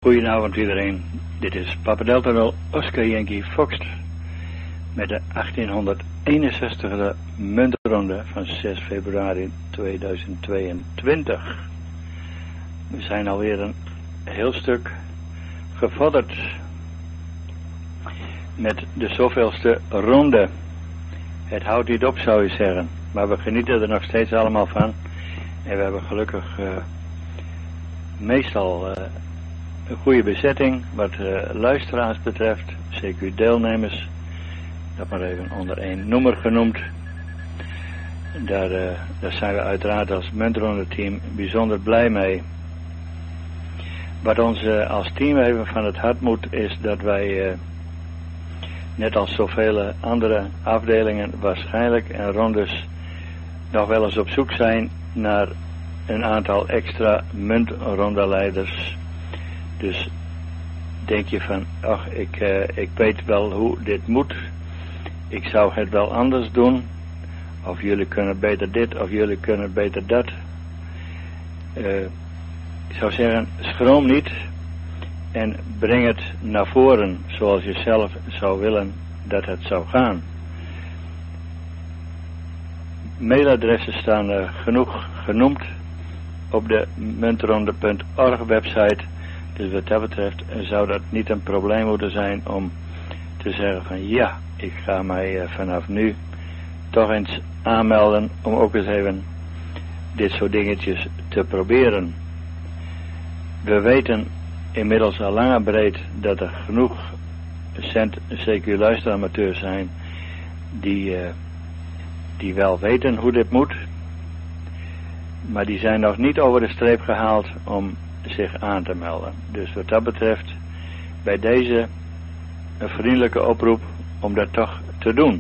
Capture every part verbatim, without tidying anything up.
Goedenavond iedereen, dit is Papa Delta nul Oscar Yankee Fox met de achttienhonderdeenenzestigste muntronde van zes februari tweeduizend tweeëntwintig. We zijn alweer een heel stuk gevorderd met de zoveelste ronde. Het houdt niet op, zou je zeggen, maar we genieten er nog steeds allemaal van en we hebben gelukkig uh, meestal uh, een goede bezetting wat uh, luisteraars betreft, C Q deelnemers, dat maar even onder één noemer genoemd. Daar, uh, daar zijn we uiteraard als muntronde team bijzonder blij mee. Wat ons uh, als team even van het hart moet is dat wij, uh, net als zoveel andere afdelingen waarschijnlijk en rondes, nog wel eens op zoek zijn naar een aantal extra muntrondeleiders. Dus denk je van, ach, ik, uh, ik weet wel hoe dit moet. Ik zou het wel anders doen. Of jullie kunnen beter dit, of jullie kunnen beter dat. Uh, ik zou zeggen, schroom niet. En breng het naar voren zoals je zelf zou willen dat het zou gaan. Mailadressen staan uh, genoeg genoemd op de muntronde punt org website. Dus wat dat betreft zou dat niet een probleem moeten zijn om te zeggen van ja, ik ga mij uh, vanaf nu toch eens aanmelden om ook eens even dit soort dingetjes te proberen. We weten inmiddels al lang en breed dat er genoeg cent C Q luisteramateurs zijn die, uh, die wel weten hoe dit moet, maar die zijn nog niet over de streep gehaald om zich aan te melden. Dus wat dat betreft bij deze een vriendelijke oproep om dat toch te doen.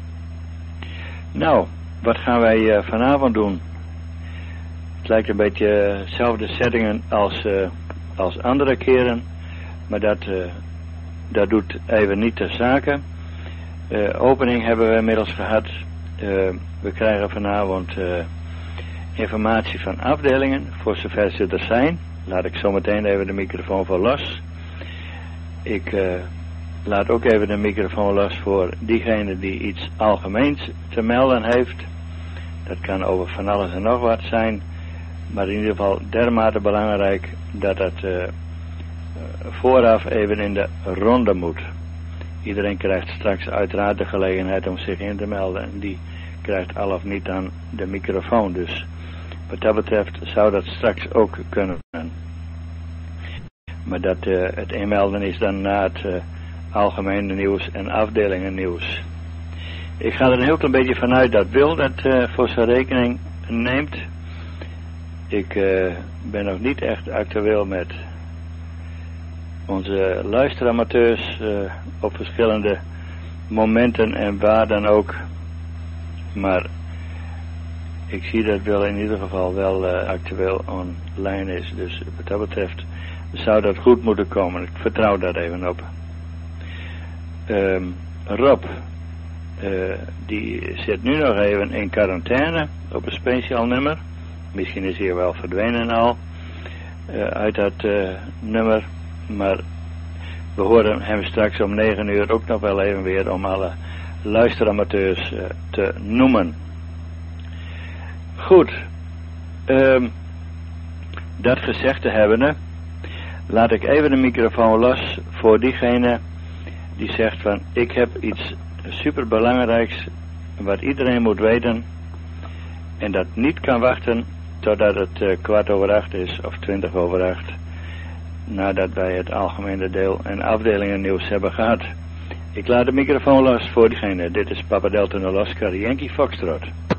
Nou, wat gaan wij uh, vanavond doen? Het lijkt een beetje dezelfde settingen als, uh, als andere keren, maar dat, uh, dat doet even niet ter zake. Uh, opening hebben we inmiddels gehad. Uh, we krijgen vanavond uh, informatie van afdelingen, voor zover ze er zijn. Laat ik zo meteen even de microfoon voor los. Ik uh, laat ook even de microfoon los voor diegene die iets algemeens te melden heeft. Dat kan over van alles en nog wat zijn. Maar in ieder geval dermate belangrijk dat het uh, vooraf even in de ronde moet. Iedereen krijgt straks uiteraard de gelegenheid om zich in te melden. En die krijgt al of niet aan de microfoon. Dus wat dat betreft zou dat straks ook kunnen. Maar dat uh, het inmelden is dan na het uh, algemene nieuws en afdelingen nieuws. Ik ga er een heel klein beetje vanuit dat Wil dat uh, voor zijn rekening neemt. Ik uh, ben nog niet echt actueel met onze luisteramateurs uh, op verschillende momenten en waar dan ook. Maar ik zie dat Wil in ieder geval wel uh, actueel online is. Dus wat dat betreft zou dat goed moeten komen. Ik vertrouw daar even op. Um, Rob, uh, die zit nu nog even in quarantaine op een speciaal nummer. Misschien is hij wel verdwenen al uh, uit dat uh, nummer. Maar we horen hem straks om negen uur ook nog wel even weer om alle luisteramateurs uh, te noemen. Goed. Um, dat gezegd te hebbende, laat ik even de microfoon los voor diegene die zegt van ik heb iets superbelangrijks wat iedereen moet weten en dat niet kan wachten totdat het uh, kwart over acht is of twintig over acht nadat wij het algemene deel en afdelingen nieuws hebben gehad. Ik laat de microfoon los voor diegene. Dit is Papa Delta nul Oscar Yankee Foxtrot.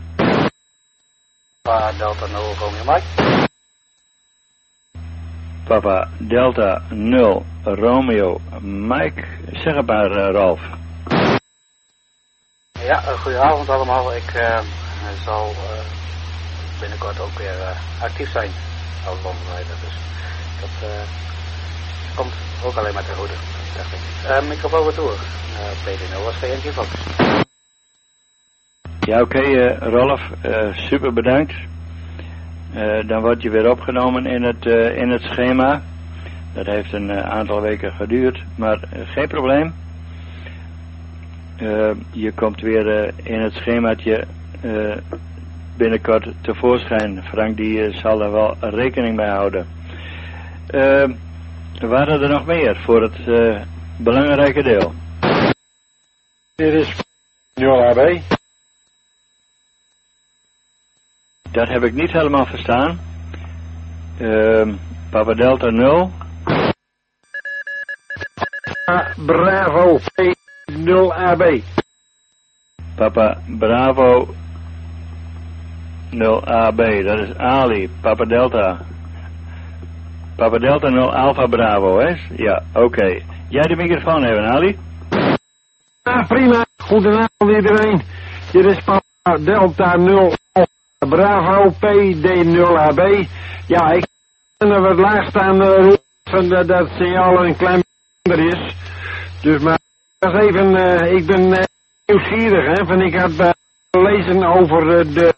Papa Delta nul Romeo Mike. Papa Delta nul Romeo Mike. Zeg het maar, uh, Ralf. Ja, uh, goedenavond allemaal. Ik uh, zal uh, binnenkort ook weer uh, actief zijn als rondrijder. Dus dat uh, komt ook alleen maar ten goede, dacht ik. Uh, microfoon retour. Uh, P D nul was Yankee Fox. Ja, oké, okay, uh, Rolf. Uh, super bedankt. Uh, dan word je weer opgenomen in het, uh, in het schema. Dat heeft een uh, aantal weken geduurd, maar uh, geen probleem. Uh, je komt weer uh, in het schemaatje uh, binnenkort tevoorschijn. Frank die uh, zal er wel rekening mee houden. Uh, waren er nog meer voor het uh, belangrijke deel? Dit is nul A B. Dat heb ik niet helemaal verstaan. Uh, Papa Delta nul. Bravo nul A B. Papa Bravo nul A B. Dat is Ali. Papa Delta. Papa Delta nul Alpha Bravo, hè? Ja, oké. Okay. Jij de microfoon even, Ali? Ja, prima. Goedenavond iedereen. Dit is Papa Delta nul Bravo P D nul A B. Ja, ik ben er wat laag staan uh, van dat het signaal een klein beetje is. Dus maar was even, uh, ik ben uh, nieuwsgierig, hè. Van ik had uh, gelezen over uh, de,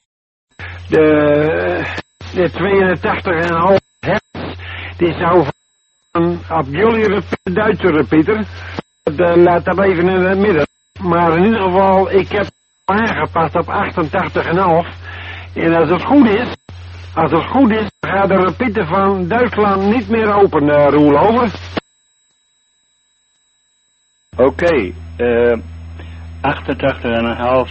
de, de tweeëntachtig komma vijf hertz. Die zou van op jullie repeater, Duitse repeater. Uh, laat dat even in het midden. Maar in ieder geval, ik heb aangepast op achtentachtig komma vijf. En als het goed is, als het goed is, gaat de repeater van Duitsland niet meer open, uh, Roel, over. Oké, okay, uh, achtentachtig komma vijf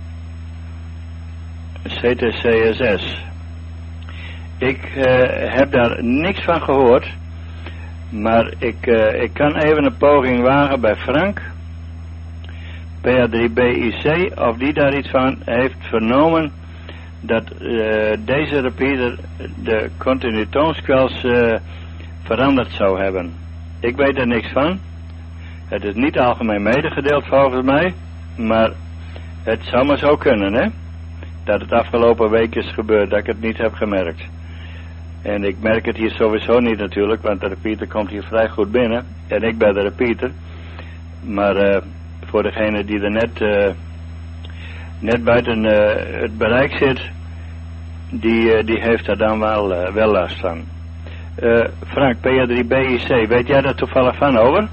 C T C S S. Ik uh, heb daar niks van gehoord, maar ik, uh, ik kan even een poging wagen bij Frank, P A drie B I C, of die daar iets van heeft vernomen dat uh, deze repeater de continu toonskwels uh, veranderd zou hebben. Ik weet er niks van. Het is niet algemeen medegedeeld volgens mij, maar het zou maar zo kunnen, hè? Dat het afgelopen week is gebeurd, dat ik het niet heb gemerkt. En ik merk het hier sowieso niet natuurlijk, want de repeater komt hier vrij goed binnen. En ik ben de repeater. Maar uh, voor degene die er net, uh, net buiten uh, het bereik zit, die, uh, die heeft daar dan wel, uh, wel last van. Uh, Frank, P A drie B I C, weet jij daar toevallig van over?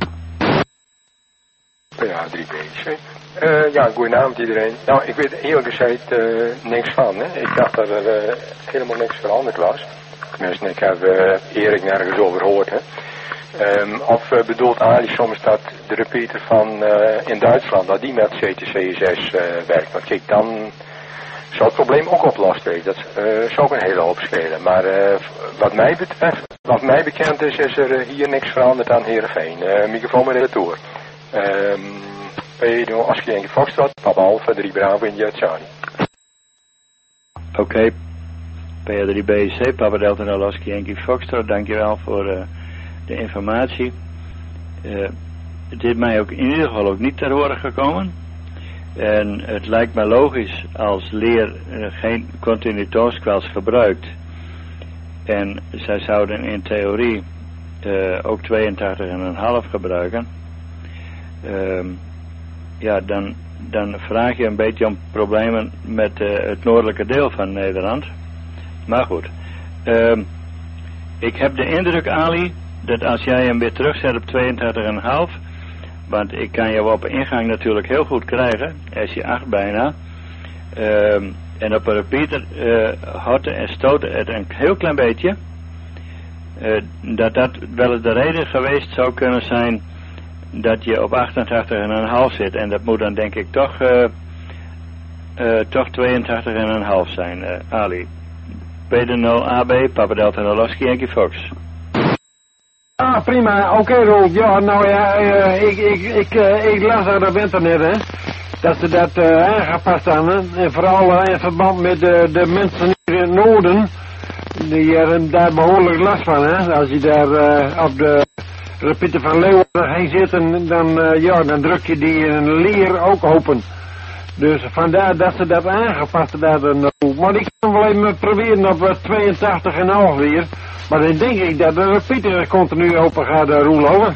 P A drie B I C. Uh, ja, goedenavond iedereen. Nou, ik weet eerlijk gezegd uh, niks van. Hè. Ik dacht dat er uh, helemaal niks veranderd was. Tenminste, ik heb uh, Erik nergens over gehoord. Hè. Um, of uh, bedoelt Ali soms dat de repeater van uh, in Duitsland, dat die met C T C S S uh, werkt. Want kijk, dan zou het probleem ook oplost worden. Dat uh, zou ook een hele hoop schelen. Maar uh, wat mij betreft, wat mij bekend is, is er uh, hier niks veranderd aan Heerenveen. Uh, microfoon met de retour. Um, P nul Askie Yankee Foxtrot, Papa Alpha drie Bravo India Charlie. Oké, okay. P A drie B I C, Papa Delta nul Askie Yankee Foxtrot, dankjewel voor uh, de informatie. Uh, het is mij ook in ieder geval ook niet ter horen gekomen. En het lijkt me logisch als leer uh, geen continu toonskwels gebruikt. En zij zouden in theorie uh, ook tweeëntachtig komma vijf gebruiken. Uh, ja, dan, dan vraag je een beetje om problemen met uh, het noordelijke deel van Nederland. Maar goed. Uh, ik heb de indruk, Ali, dat als jij hem weer terugzet op tweeëntachtig komma vijf, want ik kan jou op ingang natuurlijk heel goed krijgen, S J acht bijna, uh, en op een repeater uh, hotten en stoten het een heel klein beetje, uh, dat dat wel eens de reden geweest zou kunnen zijn dat je op achtentachtig komma vijf zit. En dat moet dan denk ik toch, uh, uh, toch tweeëntachtig komma vijf zijn, uh, Ali. P D nul A B, Papa Delta nul Oscar Yankee Fox. Ah, prima. Oké, okay, Roel. Ja, nou ja, uh, ik, ik, ik, uh, ik las dat op internet, hè. Dat ze dat uh, aangepast hebben. En vooral uh, in verband met de, de mensen hier in het noorden. Die hebben daar behoorlijk last van, hè. Als je daar uh, op de repeater van Leeuwarden heen zit, en dan, uh, ja, dan druk je die in een leer ook open. Dus vandaar dat ze dat aangepast hebben. Maar ik kan wel even proberen op tweeëntachtig komma vijf weer. Maar dan denk ik dat de repeater continu open gaat, uh, rollen.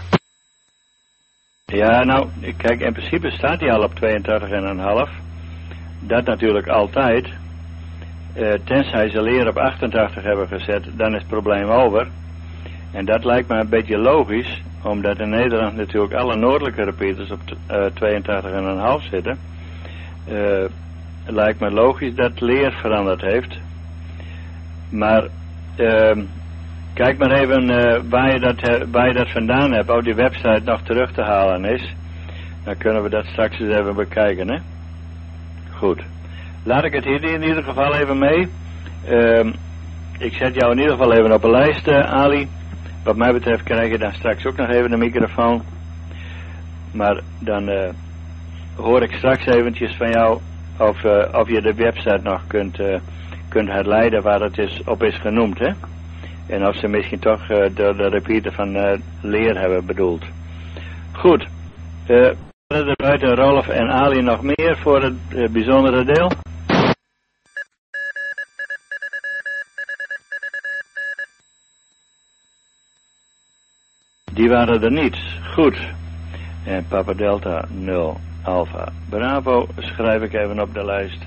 Ja, nou, kijk, in principe staat hij al op tweeëntachtig komma vijf. Dat natuurlijk altijd. Uh, tenzij ze leer op achtentachtig hebben gezet, dan is het probleem over. En dat lijkt me een beetje logisch, omdat in Nederland natuurlijk alle noordelijke repeaters op uh, tweeëntachtig komma vijf zitten. Uh, lijkt me logisch dat Leer veranderd heeft. Maar uh, kijk maar even uh, waar, je dat, uh, waar je dat vandaan hebt, of die website nog terug te halen is. Dan kunnen we dat straks eens even bekijken, hè. Goed. Laat ik het hier in ieder geval even mee. Uh, ik zet jou in ieder geval even op een lijst, uh, Ali. Wat mij betreft krijg je dan straks ook nog even een microfoon. Maar dan uh, hoor ik straks eventjes van jou of, uh, of je de website nog kunt, uh, kunt herleiden waar het is, op is genoemd, hè. En of ze misschien toch uh, de, de repeater van uh, Leer hebben bedoeld. Goed. Uh, er buiten Rolf en Ali nog meer voor het uh, bijzondere deel? Die waren er niet. Goed. En Papa Delta nul Alpha Bravo schrijf ik even op de lijst.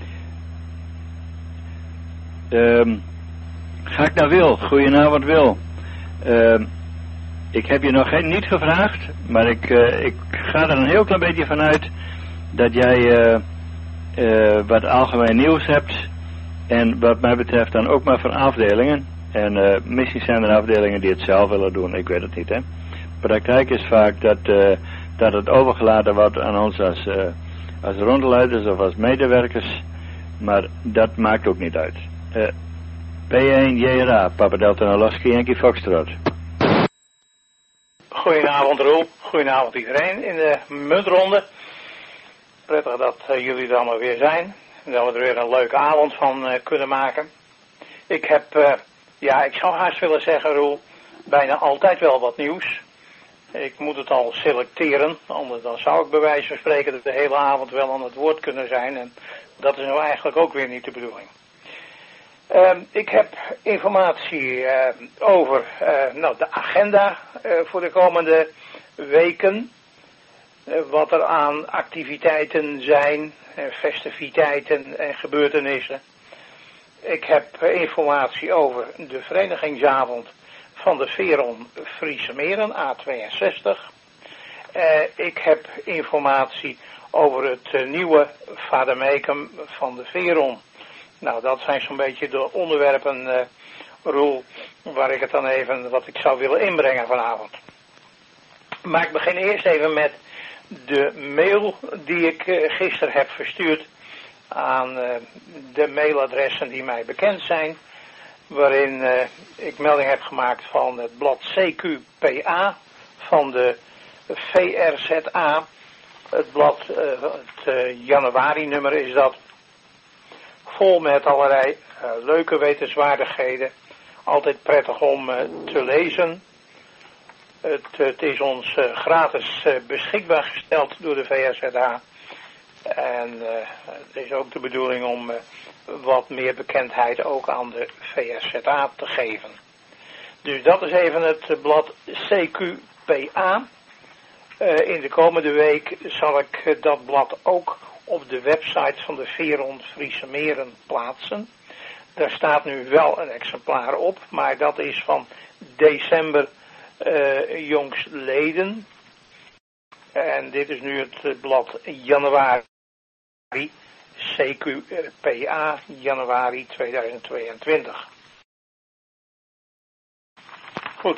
Um, ga ik naar Wil. Goedenavond Wil. Um, ik heb je nog geen, niet gevraagd, maar ik, uh, ik ga er een heel klein beetje van uit dat jij uh, uh, wat algemeen nieuws hebt. En wat mij betreft dan ook maar van afdelingen. En uh, misschien zijn er afdelingen die het zelf willen doen, ik weet het niet, hè. Praktijk is vaak dat, uh, dat het overgelaten wordt aan ons als, uh, als rondleiders of als medewerkers, maar dat maakt ook niet uit. Uh, P één J R A, Papa Delta Noloski, Yankee Foxtrot. Goedenavond Roel, goedenavond iedereen in de muntronde. Prettig dat uh, jullie er allemaal weer zijn en dat we er weer een leuke avond van uh, kunnen maken. Ik heb... Uh, Ja, ik zou haast willen zeggen, Roel, bijna altijd wel wat nieuws. Ik moet het al selecteren, anders dan zou ik bij wijze van spreken de hele avond wel aan het woord kunnen zijn. En dat is nou eigenlijk ook weer niet de bedoeling. Uh, ik heb informatie uh, over uh, nou, de agenda uh, voor de komende weken. Uh, wat er aan activiteiten zijn, uh, festiviteiten en gebeurtenissen. Ik heb informatie over de verenigingsavond van de Veron Friese Meren, A tweeënzestig. Uh, ik heb informatie over het uh, nieuwe Vademekum van de Veron. Nou, dat zijn zo'n beetje de onderwerpen, uh, Roel, waar ik het dan even, wat ik zou willen inbrengen vanavond. Maar ik begin eerst even met de mail die ik uh, gisteren heb verstuurd aan uh, de mailadressen die mij bekend zijn, waarin uh, ik melding heb gemaakt van het blad C Q P A van de V R Z A. Het blad, uh, het uh, januari nummer is dat, vol met allerlei uh, leuke wetenswaardigheden, altijd prettig om uh, te lezen. Het, het is ons uh, gratis uh, beschikbaar gesteld door de V R Z A. En uh, het is ook de bedoeling om uh, wat meer bekendheid ook aan de V R Z A te geven. Dus dat is even het blad C Q P A. Uh, in de komende week zal ik uh, dat blad ook op de website van de Veron Friese Meren plaatsen. Daar staat nu wel een exemplaar op, maar dat is van december uh, jongstleden. En dit is nu het blad januari, C Q P A, januari tweeduizend tweeëntwintig. Goed.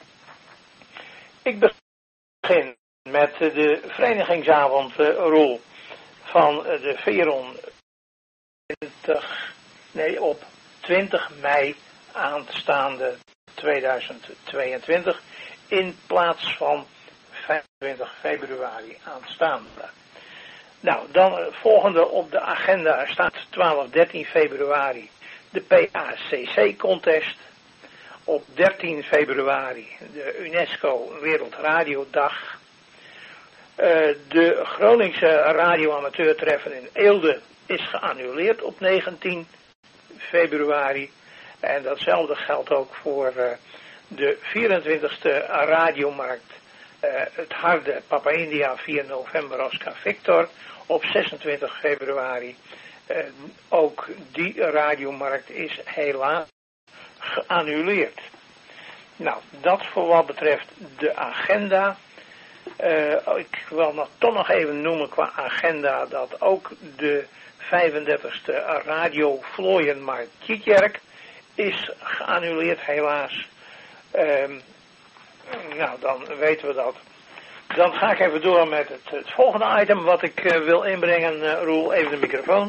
Ik begin met de verenigingsavond uh, rol van uh, de Veron twintig, nee, op twintig mei aanstaande tweeduizend tweeëntwintig in plaats van vijfentwintig februari aanstaande. Nou, dan uh, volgende op de agenda staat twaalf, dertien februari de P A C C contest. Op dertien februari de UNESCO Wereldradiodag. Uh, de Groningse radioamateurtreffen in Eelde is geannuleerd op negentien februari. En datzelfde geldt ook voor uh, de vierentwintigste radiomarkt. Uh, het harde Papa India vier november Oscar Victor op zesentwintig februari. Uh, ook die radiomarkt is helaas geannuleerd. Nou, dat voor wat betreft de agenda. Uh, ik wil nog toch nog even noemen qua agenda dat ook de vijfendertigste Radio Vlooien Martietjerk is geannuleerd helaas. Uh, nou, dan weten we dat. Dan ga ik even door met het, het volgende item wat ik uh, wil inbrengen. Uh, Roel, even de microfoon.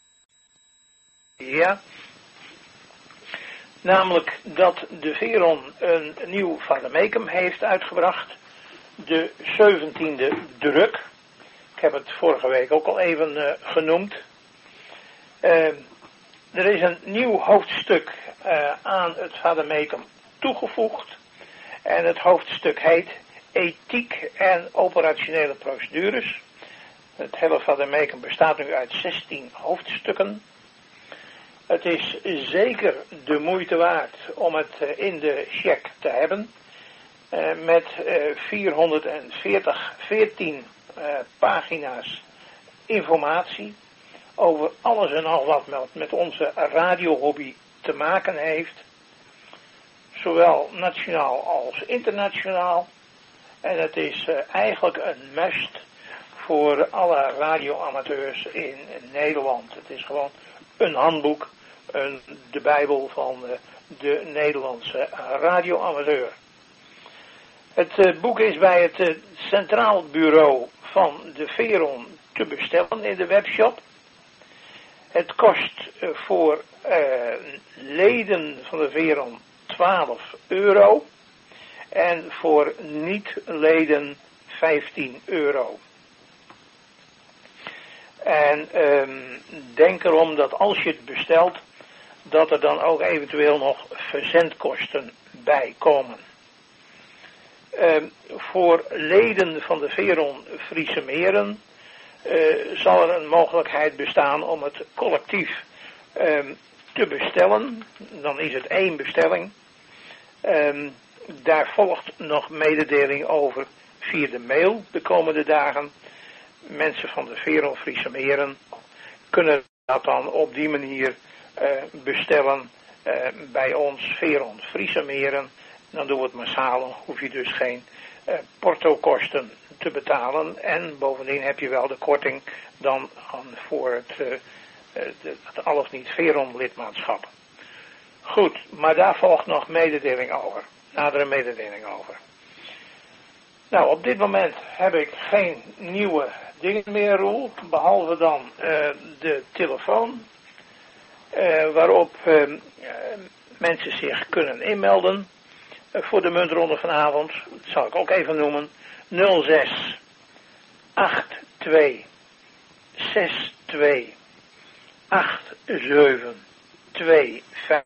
Ja. Namelijk dat de Veron een nieuw vademecum heeft uitgebracht. De zeventiende druk. Ik heb het vorige week ook al even uh, genoemd. Uh, er is een nieuw hoofdstuk uh, aan het vademecum toegevoegd. En het hoofdstuk heet Ethiek en operationele procedures. Het hele vademecum bestaat nu uit zestien hoofdstukken. Het is zeker de moeite waard om het uh, in de check te hebben. Uh, met uh, vierhonderdveertig, veertien uh, pagina's informatie over alles en al wat met, met onze radiohobby te maken heeft. Zowel nationaal als internationaal. En het is uh, eigenlijk een must voor alle radioamateurs in Nederland. Het is gewoon een handboek, een, de Bijbel van uh, de Nederlandse radioamateur. Het uh, boek is bij het uh, Centraal Bureau van de Veron te bestellen in de webshop. Het kost uh, voor uh, leden van de Veron twaalf euro en voor niet-leden vijftien euro. En um, denk erom dat als je het bestelt, dat er dan ook eventueel nog verzendkosten bij komen. Uh, voor leden van de Veron Friese Meren uh, zal er een mogelijkheid bestaan om het collectief uh, te bestellen. Dan is het één bestelling. Uh, daar volgt nog mededeling over via de mail de komende dagen. Mensen van de Veron Friese Meren kunnen dat dan op die manier uh, bestellen uh, bij ons Veron Friese Meren. Dan doen we het massaal, dan hoef je dus geen uh, portokosten te betalen. En bovendien heb je wel de korting dan voor het, uh, het, het al of niet Veron lidmaatschap. Goed, maar daar volgt nog mededeling over. Nadere mededeling over. Nou, op dit moment heb ik geen nieuwe dingen meer, Roel. Behalve dan uh, de telefoon. Uh, waarop uh, uh, mensen zich kunnen inmelden. Voor de muntronde vanavond, dat zal ik ook even noemen, nul zes acht twee zes twee acht zeven twee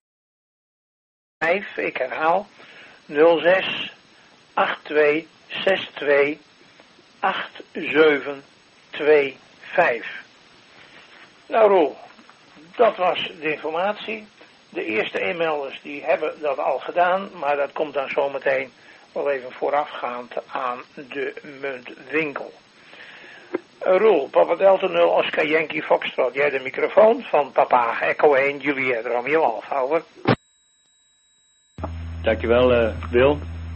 vijf. Ik herhaal, nul zes acht twee zes twee acht zeven twee vijf. Nou Roel, dat was de informatie. De eerste e-mailers die hebben dat al gedaan, maar dat komt dan zometeen wel even voorafgaand aan de muntwinkel. Uh, Roel, Papa Delta nul, Oscar Yankee Foxtrot, jij de microfoon van Papa Echo één, Juliet Romeo Alfa, over. Dankjewel uh, Wil.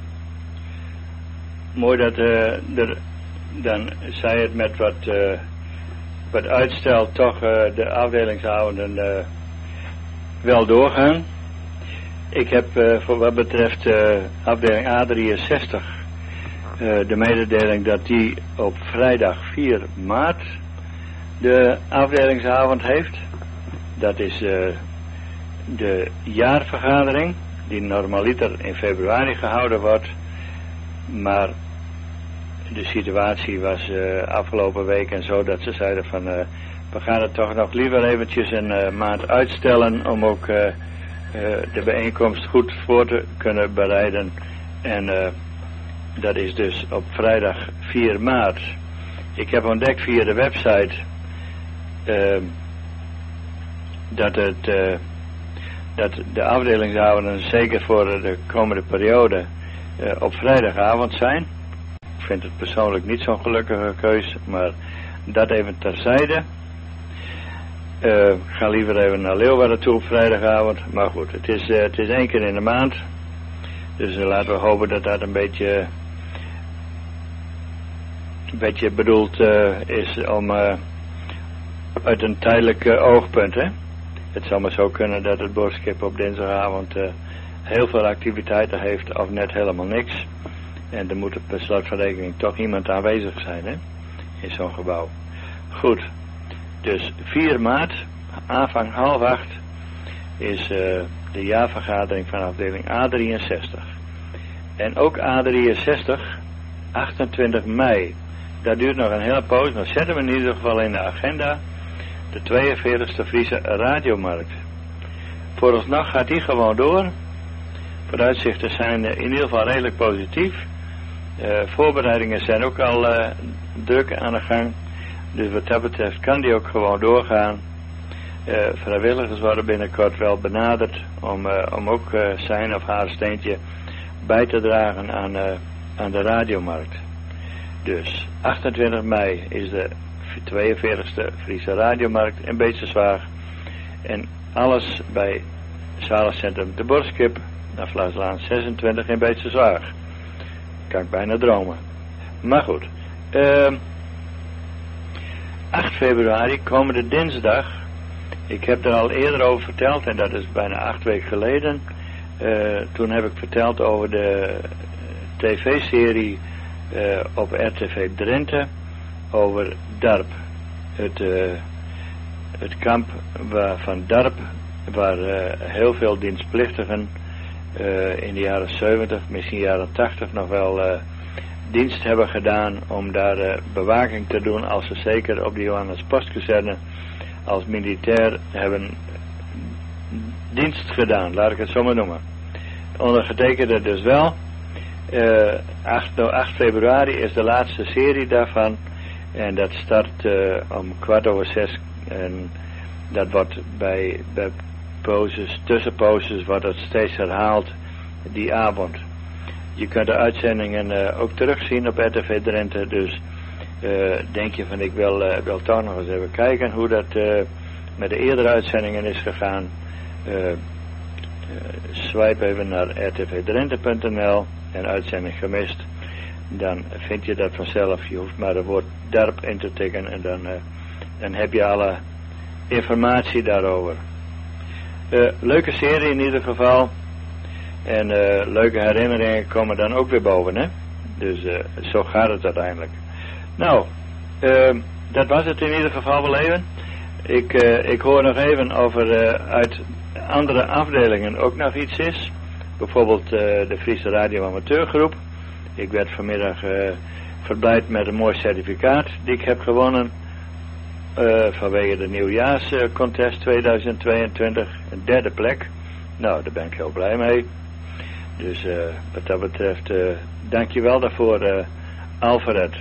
Mooi dat uh, er, dan zei het met wat, uh, wat uitstel toch uh, de afdelingsavonden uh, wel doorgaan. Ik heb uh, voor wat betreft uh, afdeling A drieënzestig uh, de mededeling dat die op vrijdag vier maart de afdelingsavond heeft. Dat is uh, de jaarvergadering die normaliter in februari gehouden wordt. Maar de situatie was uh, afgelopen week en zo dat ze zeiden van uh, we gaan het toch nog liever eventjes een uh, maand uitstellen om ook uh, uh, de bijeenkomst goed voor te kunnen bereiden. En uh, dat is dus op vrijdag vier maart. Ik heb ontdekt via de website uh, dat, het, uh, dat de afdelingsavonden zeker voor de komende periode uh, op vrijdagavond zijn. Ik vind het persoonlijk niet zo'n gelukkige keus, maar dat even terzijde. Uh, ga liever even naar Leeuwarden toe op vrijdagavond. Maar goed, het is, uh, het is één keer in de maand. Dus uh, laten we hopen dat dat een beetje, een beetje bedoeld uh, is om uh, uit een tijdelijk uh, oogpunt. Hè? Het zou maar zo kunnen dat het boorschip op dinsdagavond uh, heel veel activiteiten heeft of net helemaal niks. En er moet per slot van rekening toch iemand aanwezig zijn, hè? In zo'n gebouw. Goed, dus vier maart, aanvang half acht, is uh, de jaarvergadering van afdeling A drieënzestig. En ook A drieënzestig, achtentwintig mei. Dat duurt nog een hele poos, maar zetten we in ieder geval in de agenda. De tweeënveertigste Friese radiomarkt. Vooralsnog gaat die gewoon door. Vooruitzichten zijn in ieder geval redelijk positief. Uh, voorbereidingen zijn ook al uh, druk aan de gang. Dus wat dat betreft kan die ook gewoon doorgaan. Uh, vrijwilligers worden binnenkort wel benaderd om, uh, om ook uh, zijn of haar steentje bij te dragen aan, uh, aan de radiomarkt. Dus achtentwintig mei is de tweeënveertigste Friese radiomarkt in Beesterszwaag. En alles bij Zalencentrum de Borskip, naar Vlaaslaan zesentwintig in Beesterszwaag. Kan ik bijna dromen. Maar goed. Uh, acht februari, komende dinsdag. Ik heb er al eerder over verteld en dat is bijna acht weken geleden. Uh, toen heb ik verteld over de tv-serie uh, op R T V Drenthe over DARP. Het, uh, het kamp waar, van DARP, waar uh, heel veel dienstplichtigen uh, in de jaren zeventig, misschien jaren tachtig nog wel uh, dienst hebben gedaan om daar uh, bewaking te doen als ze zeker op de Johannes Postkazerne als militair hebben dienst gedaan, laat ik het zo maar noemen. Ondergetekende dus wel. Uh, acht februari is de laatste serie daarvan. En dat start uh, om kwart over zes. En dat wordt bij, bij poses, tussenposes, wordt het steeds herhaald die avond. Je kunt de uitzendingen uh, ook terugzien op R T V Drenthe. Dus uh, denk je van ik wil, uh, wil toch nog eens even kijken hoe dat uh, met de eerdere uitzendingen is gegaan. Uh, uh, swipe even naar r t v drenthe punt n l en uitzending gemist. Dan vind je dat vanzelf. Je hoeft maar het woord DARP in te tikken en dan, uh, dan heb je alle informatie daarover. Uh, leuke serie in ieder geval. En uh, leuke herinneringen komen dan ook weer boven, hè. Dus uh, zo gaat het uiteindelijk. Nou, uh, dat was het in ieder geval wel even. Ik, uh, ik hoor nog even over uh, uit andere afdelingen ook nog iets is. Bijvoorbeeld uh, de Friese Radio Amateurgroep. Ik werd vanmiddag uh, verblijd met een mooi certificaat die ik heb gewonnen. Uh, vanwege de nieuwjaarscontest tweeduizend tweeëntwintig. Een derde plek. Nou, daar ben ik heel blij mee. Dus uh, wat dat betreft, uh, dank je wel daarvoor, uh, Alfred.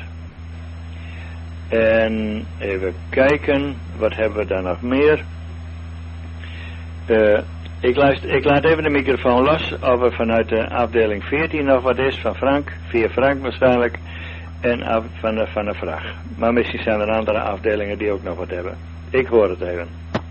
En even kijken, wat hebben we daar nog meer? Uh, ik, luister, ik laat even de microfoon los of er vanuit de afdeling veertien nog wat is van Frank, via Frank waarschijnlijk, en af, van, de, van de vraag. Maar misschien zijn er andere afdelingen die ook nog wat hebben. Ik hoor het even.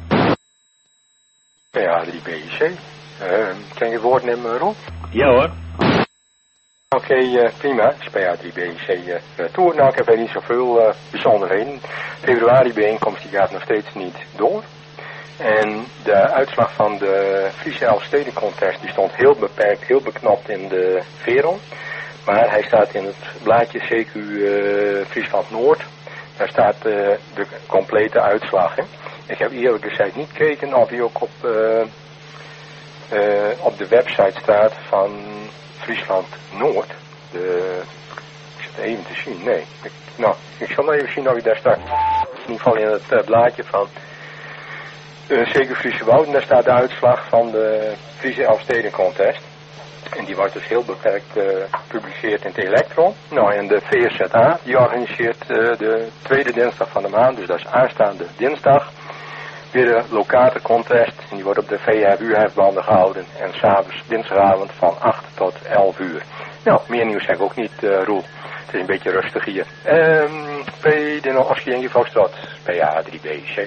P A drie B C. Uh, kan je het woord nemen, Roel? Ja hoor. Oké, okay, uh, prima. Is P A drie B C uh, toe. Nou, ik heb er niet zoveel uh, bijzonderheden. Februari bijeenkomst die gaat nog steeds niet door. En de uitslag van de Friese Elfstedencontest die stond heel beperkt, heel beknopt in de Veron. Maar hij staat in het blaadje C Q uh, Friesland Noord. Daar staat uh, de complete uitslag. Hè. Ik heb eerlijk gezegd niet gekeken of hij ook op, uh, uh, op de website staat van Friesland Noord. De, ik zit even te zien, nee. Ik, nou, ik zal nog even zien of hij daar staat. In ieder geval in het uh, blaadje van uh, Zeker Friese Woud. En daar staat de uitslag van de Friese Elfstedencontest. En die wordt dus heel beperkt uh, gepubliceerd in het Elektron. Nou, en de V S Z A, die organiseert uh, de tweede dinsdag van de maand, dus dat is aanstaande dinsdag, weer de lokale contest. En die wordt op de V H U-hefbanden gehouden. En s'avonds, dinsdagavond van acht tot elf uur. Nou, meer nieuws zeg ik ook niet, uh, Roel. Het is een beetje rustig hier. Um, P. de Oski en Foxtrot, P A drie B C.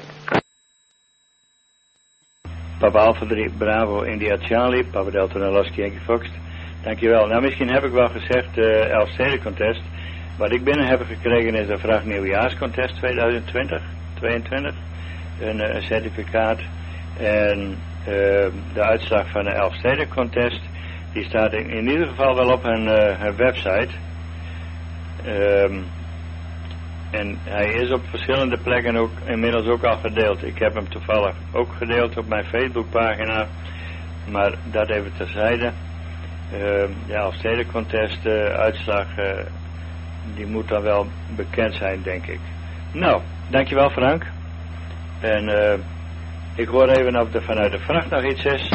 Papa Alpha drie, Bravo, India Charlie, Papa Delta Naloski, Yankee Fox. Dankjewel. Nou, misschien heb ik wel gezegd, de uh, Elfstedencontest. Wat ik binnen heb gekregen is een vraag nieuwjaarscontest tweeduizend twintig, tweeëntwintig. Een, uh, een certificaat. En uh, de uitslag van de Elfstedencontest, die staat in, in ieder geval wel op hun, uh, hun website. Um, en hij is op verschillende plekken ook inmiddels ook al gedeeld. Ik heb hem toevallig ook gedeeld op mijn Facebookpagina. Maar dat even terzijde. Uh, de Elfstedencontest uh, uitslag, uh, die moet dan wel bekend zijn, denk ik. Nou, dankjewel Frank. En uh, ik hoor even of er vanuit de vracht nog iets is.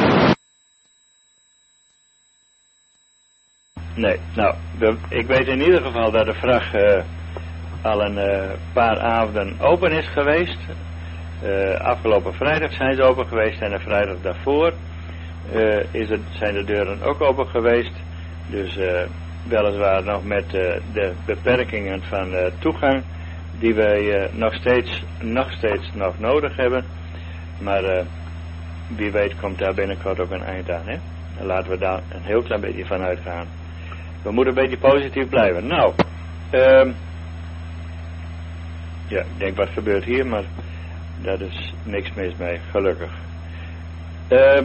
Nee, nou, we, ik weet in ieder geval dat de vracht uh, al een uh, paar avonden open is geweest. Uh, afgelopen vrijdag zijn ze open geweest en de vrijdag daarvoor uh, is het, zijn de deuren ook open geweest. Dus uh, weliswaar nog met uh, de beperkingen van uh, toegang die wij uh, nog steeds nog steeds nog nodig hebben. Maar uh, wie weet komt daar binnenkort ook een eind aan. Hè? En laten we daar een heel klein beetje van uitgaan. We moeten een beetje positief blijven. Nou, um, ja, ik denk wat gebeurt hier, maar daar is niks mis mee, gelukkig. Um,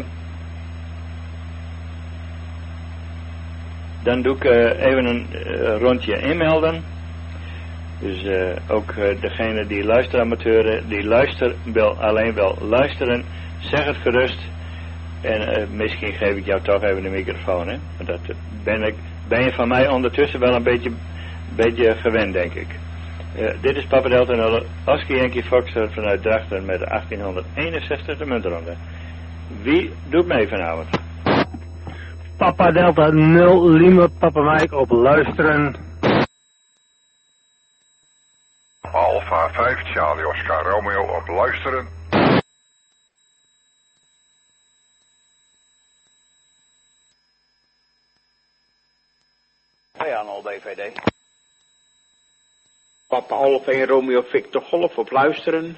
dan doe ik uh, even een uh, rondje inmelden. Dus uh, ook uh, degene die luisteramaturen, die luister, wil alleen wel luisteren, zeg het gerust. En uh, misschien geef ik jou toch even de microfoon, hè. Want dat uh, ben ik, ben je van mij ondertussen wel een beetje, beetje gewend, denk ik. Uh, dit is Papa Delta nul, Oski Yankee Foxtrot vanuit Drachten met de achttienhonderdeenenzestig de muntronde. Wie doet mee vanavond? Papa Delta nul, Lima, Papa Mike op luisteren. Alpha vijf, Charlie Oscar Romeo op luisteren. Ja, nul B V D. Papa Alpha en Romeo Victor Golf op luisteren.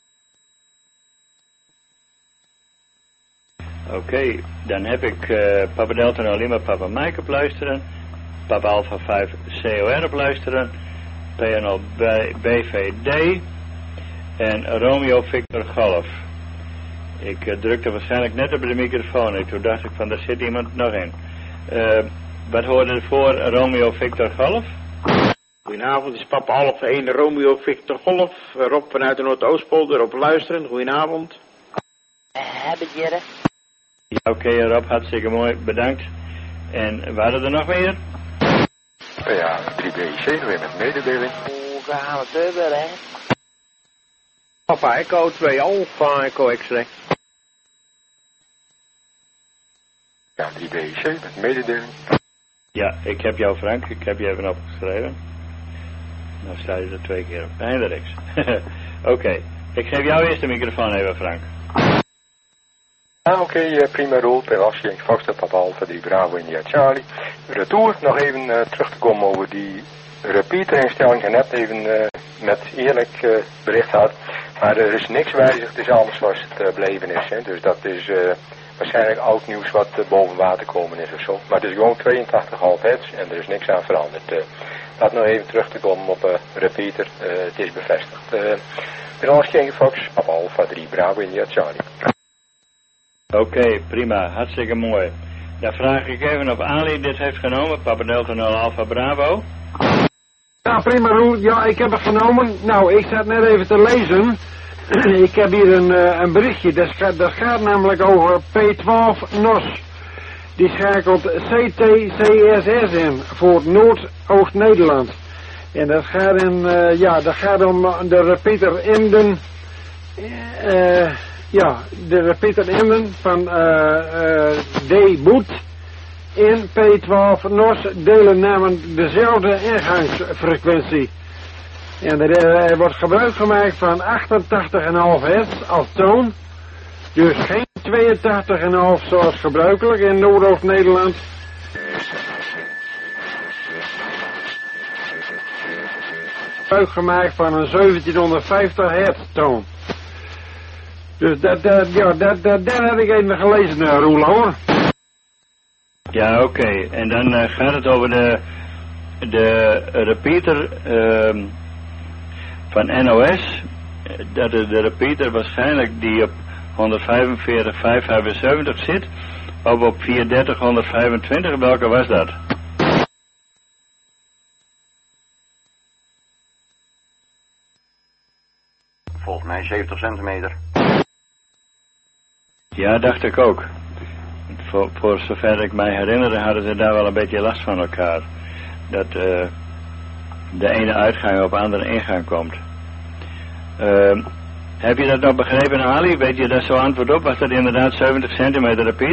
Oké, okay, dan heb ik uh, Papa Delta nul Lima, Papa Mike op luisteren. Papa Alpha vijf C O R op luisteren. P N L B V D. En Romeo Victor Golf. Ik uh, drukte waarschijnlijk net op de microfoon en toen dacht ik van daar zit iemand nog in. Uh, wat hoorde er voor Romeo Victor Golf? Goedenavond, dit is Papa Alpha één Romeo Victor Golf. Rob vanuit de Noordoostpolder op luisteren. Goedenavond. Hebben uh, Jere? Ja, oké okay, Rob, hartstikke mooi, bedankt. En waren er nog meer? Ja, drie B C weer met mededeling. Hoe gaan we het weer, hè? Papa Echo twee Alpha Echo X-ray. Ja, drie B C met mededeling. Ja, ik heb jou Frank, ik heb je even opgeschreven. Nou sta je er twee keer op. Hendricks. Oké, okay. Ik geef jou eerst de microfoon even Frank. Ah, oké, okay, uh, prima Roel, per Asje, Foxtrot, Papa Alpha, drie Bravo, India Charlie. Retour, nog even uh, terug te komen over die repeater-instelling. Ik net even uh, met eerlijk uh, bericht had. Maar er is niks wijzigd, het is alles zoals het uh, bleven is. Hè. Dus dat is uh, waarschijnlijk oud nieuws wat uh, boven water komen is of zo. Maar het is gewoon tweeëntachtig komma vijf hertz en er is niks aan veranderd. Uh, laat nog even terug te komen op uh, repeater, uh, het is bevestigd. Uh, per Asje, Fox, Papa Alpha, drie Bravo, India Charlie. Oké, okay, prima. Hartstikke mooi. Dan vraag ik even of Ali dit heeft genomen. Papa Delta nul Alpha Bravo. Ja, prima Roel. Ja, ik heb het genomen. Nou, ik zat net even te lezen. Ik heb hier een, uh, een berichtje. Dat gaat, dat gaat namelijk over P twaalf N O S. Die schakelt C T C S S in voor Noordoost-Nederland. En dat gaat, in, uh, ja, dat gaat om de repeater Emden... Uh, Ja, de repeater Emden van uh, uh, D-boot in P twaalf N O S delen namen dezelfde ingangsfrequentie. En er, er wordt gebruik gemaakt van achtentachtig komma vijf hertz als toon. Dus geen tweeëntachtig komma vijf zoals gebruikelijk in Noordoost-Nederland. Gebruik gemaakt van een zeventienhonderdvijftig hertz toon. Dus dat, dat, ja, dat, dat, dat heb ik even gelezen, uh, Roel, hoor. Ja, oké. Okay. En dan uh, gaat het over de, de repeater uh, van N O S. Dat is de repeater waarschijnlijk die op honderdvijfenveertig vijfhonderdzevenenvijftig zit. Of op vierhonderddertig honderdvijfentwintig. Welke was dat? Volgens mij zeventig centimeter. Ja, dacht ik ook. Voor, voor zover ik mij herinner hadden ze daar wel een beetje last van elkaar. Dat uh, de ene uitgang op de andere ingang komt. Uh, heb je dat nog begrepen, Ali? Weet je daar zo antwoord op? Was dat inderdaad zeventig centimeter repeat?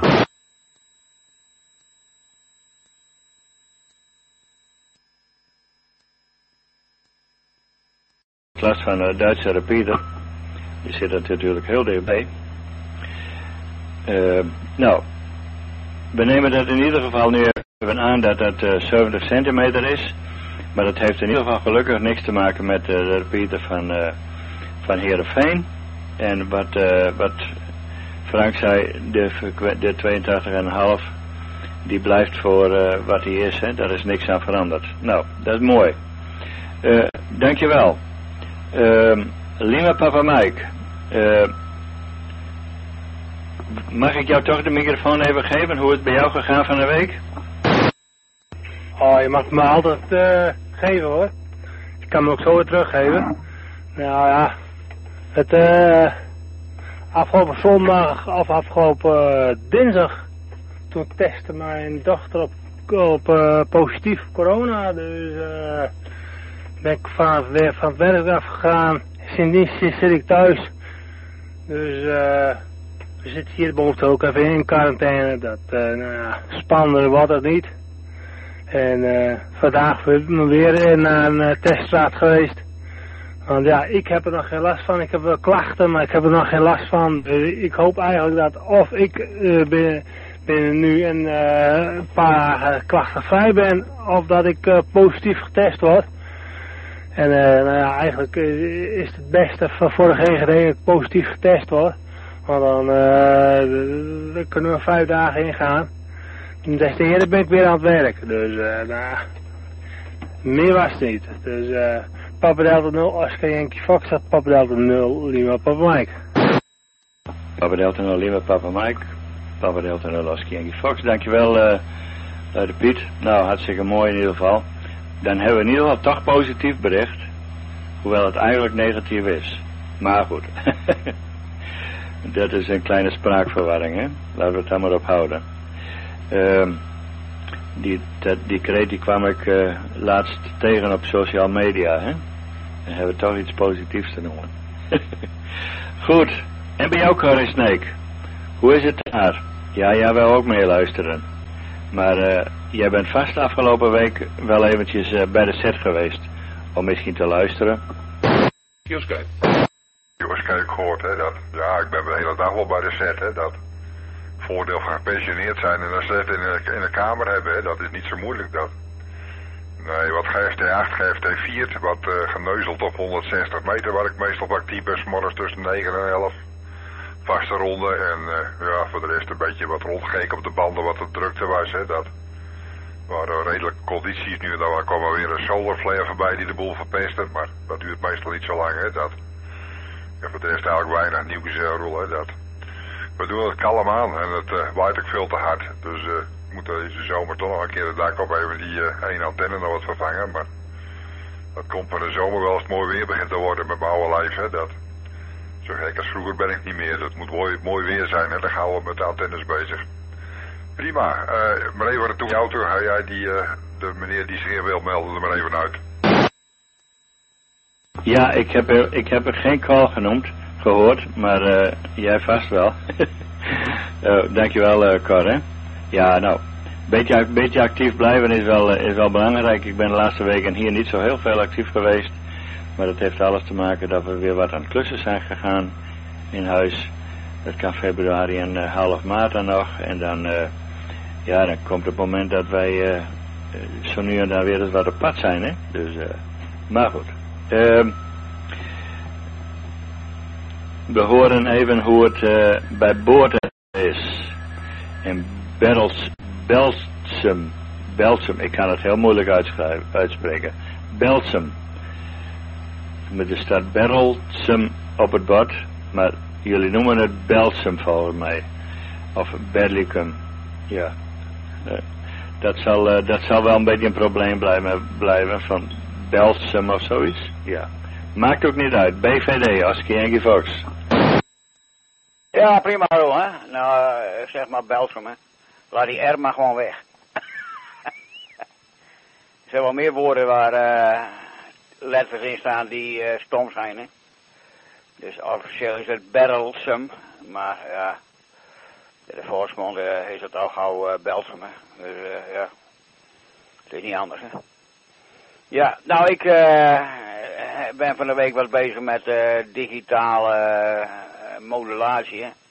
Last van de Duitse repeater. Die zit er natuurlijk heel dichtbij. Uh, nou, we nemen dat in ieder geval nu even aan dat dat uh, zeventig centimeter is. Maar dat heeft in ieder geval gelukkig niks te maken met uh, de repeater van, uh, van Heerenveen. En wat, uh, wat Frank zei, de, de tweeëntachtig komma vijf, die blijft voor uh, wat hij is. Hè? Daar is niks aan veranderd. Nou, dat is mooi. Uh, dankjewel. Uh, Lima Papa Mike. Uh, mag ik jou toch de microfoon even geven? Hoe het bij jou gegaan van de week? Oh, je mag me altijd uh, geven hoor. Ik kan me ook zo weer teruggeven. Nou ja, het uh, afgelopen zondag of afgelopen uh, dinsdag, toen testte mijn dochter op, op uh, positief corona. Dus uh, ben ik van het, van het werk afgegaan. Sindsdien zit ik thuis. Dus uh, we zitten hier boven ook even in quarantaine. Dat uh, nou ja, spannender wordt het niet. En uh, vandaag ben ik weer naar een uh, teststraat geweest. Want ja, ik heb er nog geen last van. Ik heb wel klachten, maar ik heb er nog geen last van. Uh, ik hoop eigenlijk dat of ik uh, binnen, binnen nu een uh, paar uh, klachten vrij ben, of dat ik uh, positief getest word. En uh, nou ja, eigenlijk uh, is het beste voor, voor de G G D dat ik positief getest word. Want dan, uh, dan kunnen we vijf dagen ingaan. Des te eerder ben ik weer aan het werk. Dus uh, nou, meer was het niet. Dus uh, Papa Delta nul, Oscar Yankee Fox, had Papa Delta nul, Lima Papa Mike. Papa Delta nul, Lima Papa Mike. Papa Delta nul, Oscar Yankee Fox. Dankjewel, uh, de Piet. Nou, hartstikke mooi in ieder geval. Dan hebben we in ieder geval toch positief bericht. Hoewel het eigenlijk negatief is. Maar goed. Dat is een kleine spraakverwarring, hè. Laten we het daar maar op houden. Uh, die, dat, die kreet die kwam ik uh, laatst tegen op social media, hè. Dan hebben we toch iets positiefs te noemen. Goed. En bij jou, Corrie Snake. Hoe is het daar? Ja, jij wil ook meeluisteren. Maar uh, jij bent vast afgelopen week wel eventjes uh, bij de set geweest. Om misschien te luisteren. Joske. Joske heb ik gehoord, hè. Dat, ja, ik ben de hele dag wel bij de set, hè. Dat voordeel van gepensioneerd zijn en een set in de, in de kamer hebben, hè. Dat is niet zo moeilijk, dat. Nee, wat G F T acht, G F T vier, wat uh, geneuzeld op honderdzestig meter, waar ik meestal actief ben, 's morgens tussen negen en elf. Vaste ronde en uh, ja, voor de rest een beetje wat rondgekeken op de banden wat de drukte was, hè. Dat waren redelijke condities nu en dan kwam er weer een solar flare voorbij die de boel verpestte, maar dat duurt meestal niet zo lang, hè. Dat. En voor de rest eigenlijk weinig nieuws uh, rollen, dat. We doen het kalm aan en het uh, waait ook veel te hard, dus uh, we moeten deze zomer toch nog een keer de dak op even die uh, één antenne nog wat vervangen, maar dat komt van de zomer wel als het mooi weer begint te worden met mijn oude lijf, hè. Dat. Zo gek als vroeger ben ik niet meer. Dat moet mooi, mooi weer zijn. En dan gaan we met de antennes bezig. Prima. Uh, maar even naartoe. Jou toe. Ga jij die, uh, de meneer die zich wil melden er maar even uit. Ja, ik heb er, ik heb er geen call genoemd, gehoord. Maar uh, jij vast wel. uh, dankjewel, uh, Cor, hè. Ja, nou. Een beetje, beetje actief blijven is wel, uh, is wel belangrijk. Ik ben de laatste weken hier niet zo heel veel actief geweest. Maar dat heeft alles te maken dat we weer wat aan het klussen zijn gegaan in huis. Dat kan februari en uh, half maart dan nog. En dan, uh, ja, dan komt het moment dat wij uh, zo nu en dan weer eens wat op pad zijn, hè. Dus, uh, maar goed. Uh, we horen even hoe het uh, bij Boorten is. En Bertels Belsum. Belsum, ik kan het heel moeilijk uitschrijven, uitspreken. Belsum. Er staat Berlsum op het bord, maar jullie noemen het Belsum volgens mij. Of Berlicum, ja. Dat zal, uh, dat zal wel een beetje een probleem blijven, blijven van Belsum of zoiets. Ja. Maakt ook niet uit. B V D, Oski Engie Fox. Ja, prima Roel, hè. Nou, uh, zeg maar Belsum, hè. Laat die R maar gewoon weg. Er zijn wel meer woorden waar uh, letters in staan die uh, stom zijn, hè. Dus officieel is het Berlsum, maar ja, de volksmond uh, is het al gauw uh, Belsum, hè. Dus uh, ja, het is niet anders, hè. Ja, nou ik uh, ben van de week wat bezig met uh, digitale uh, modulatie, hè.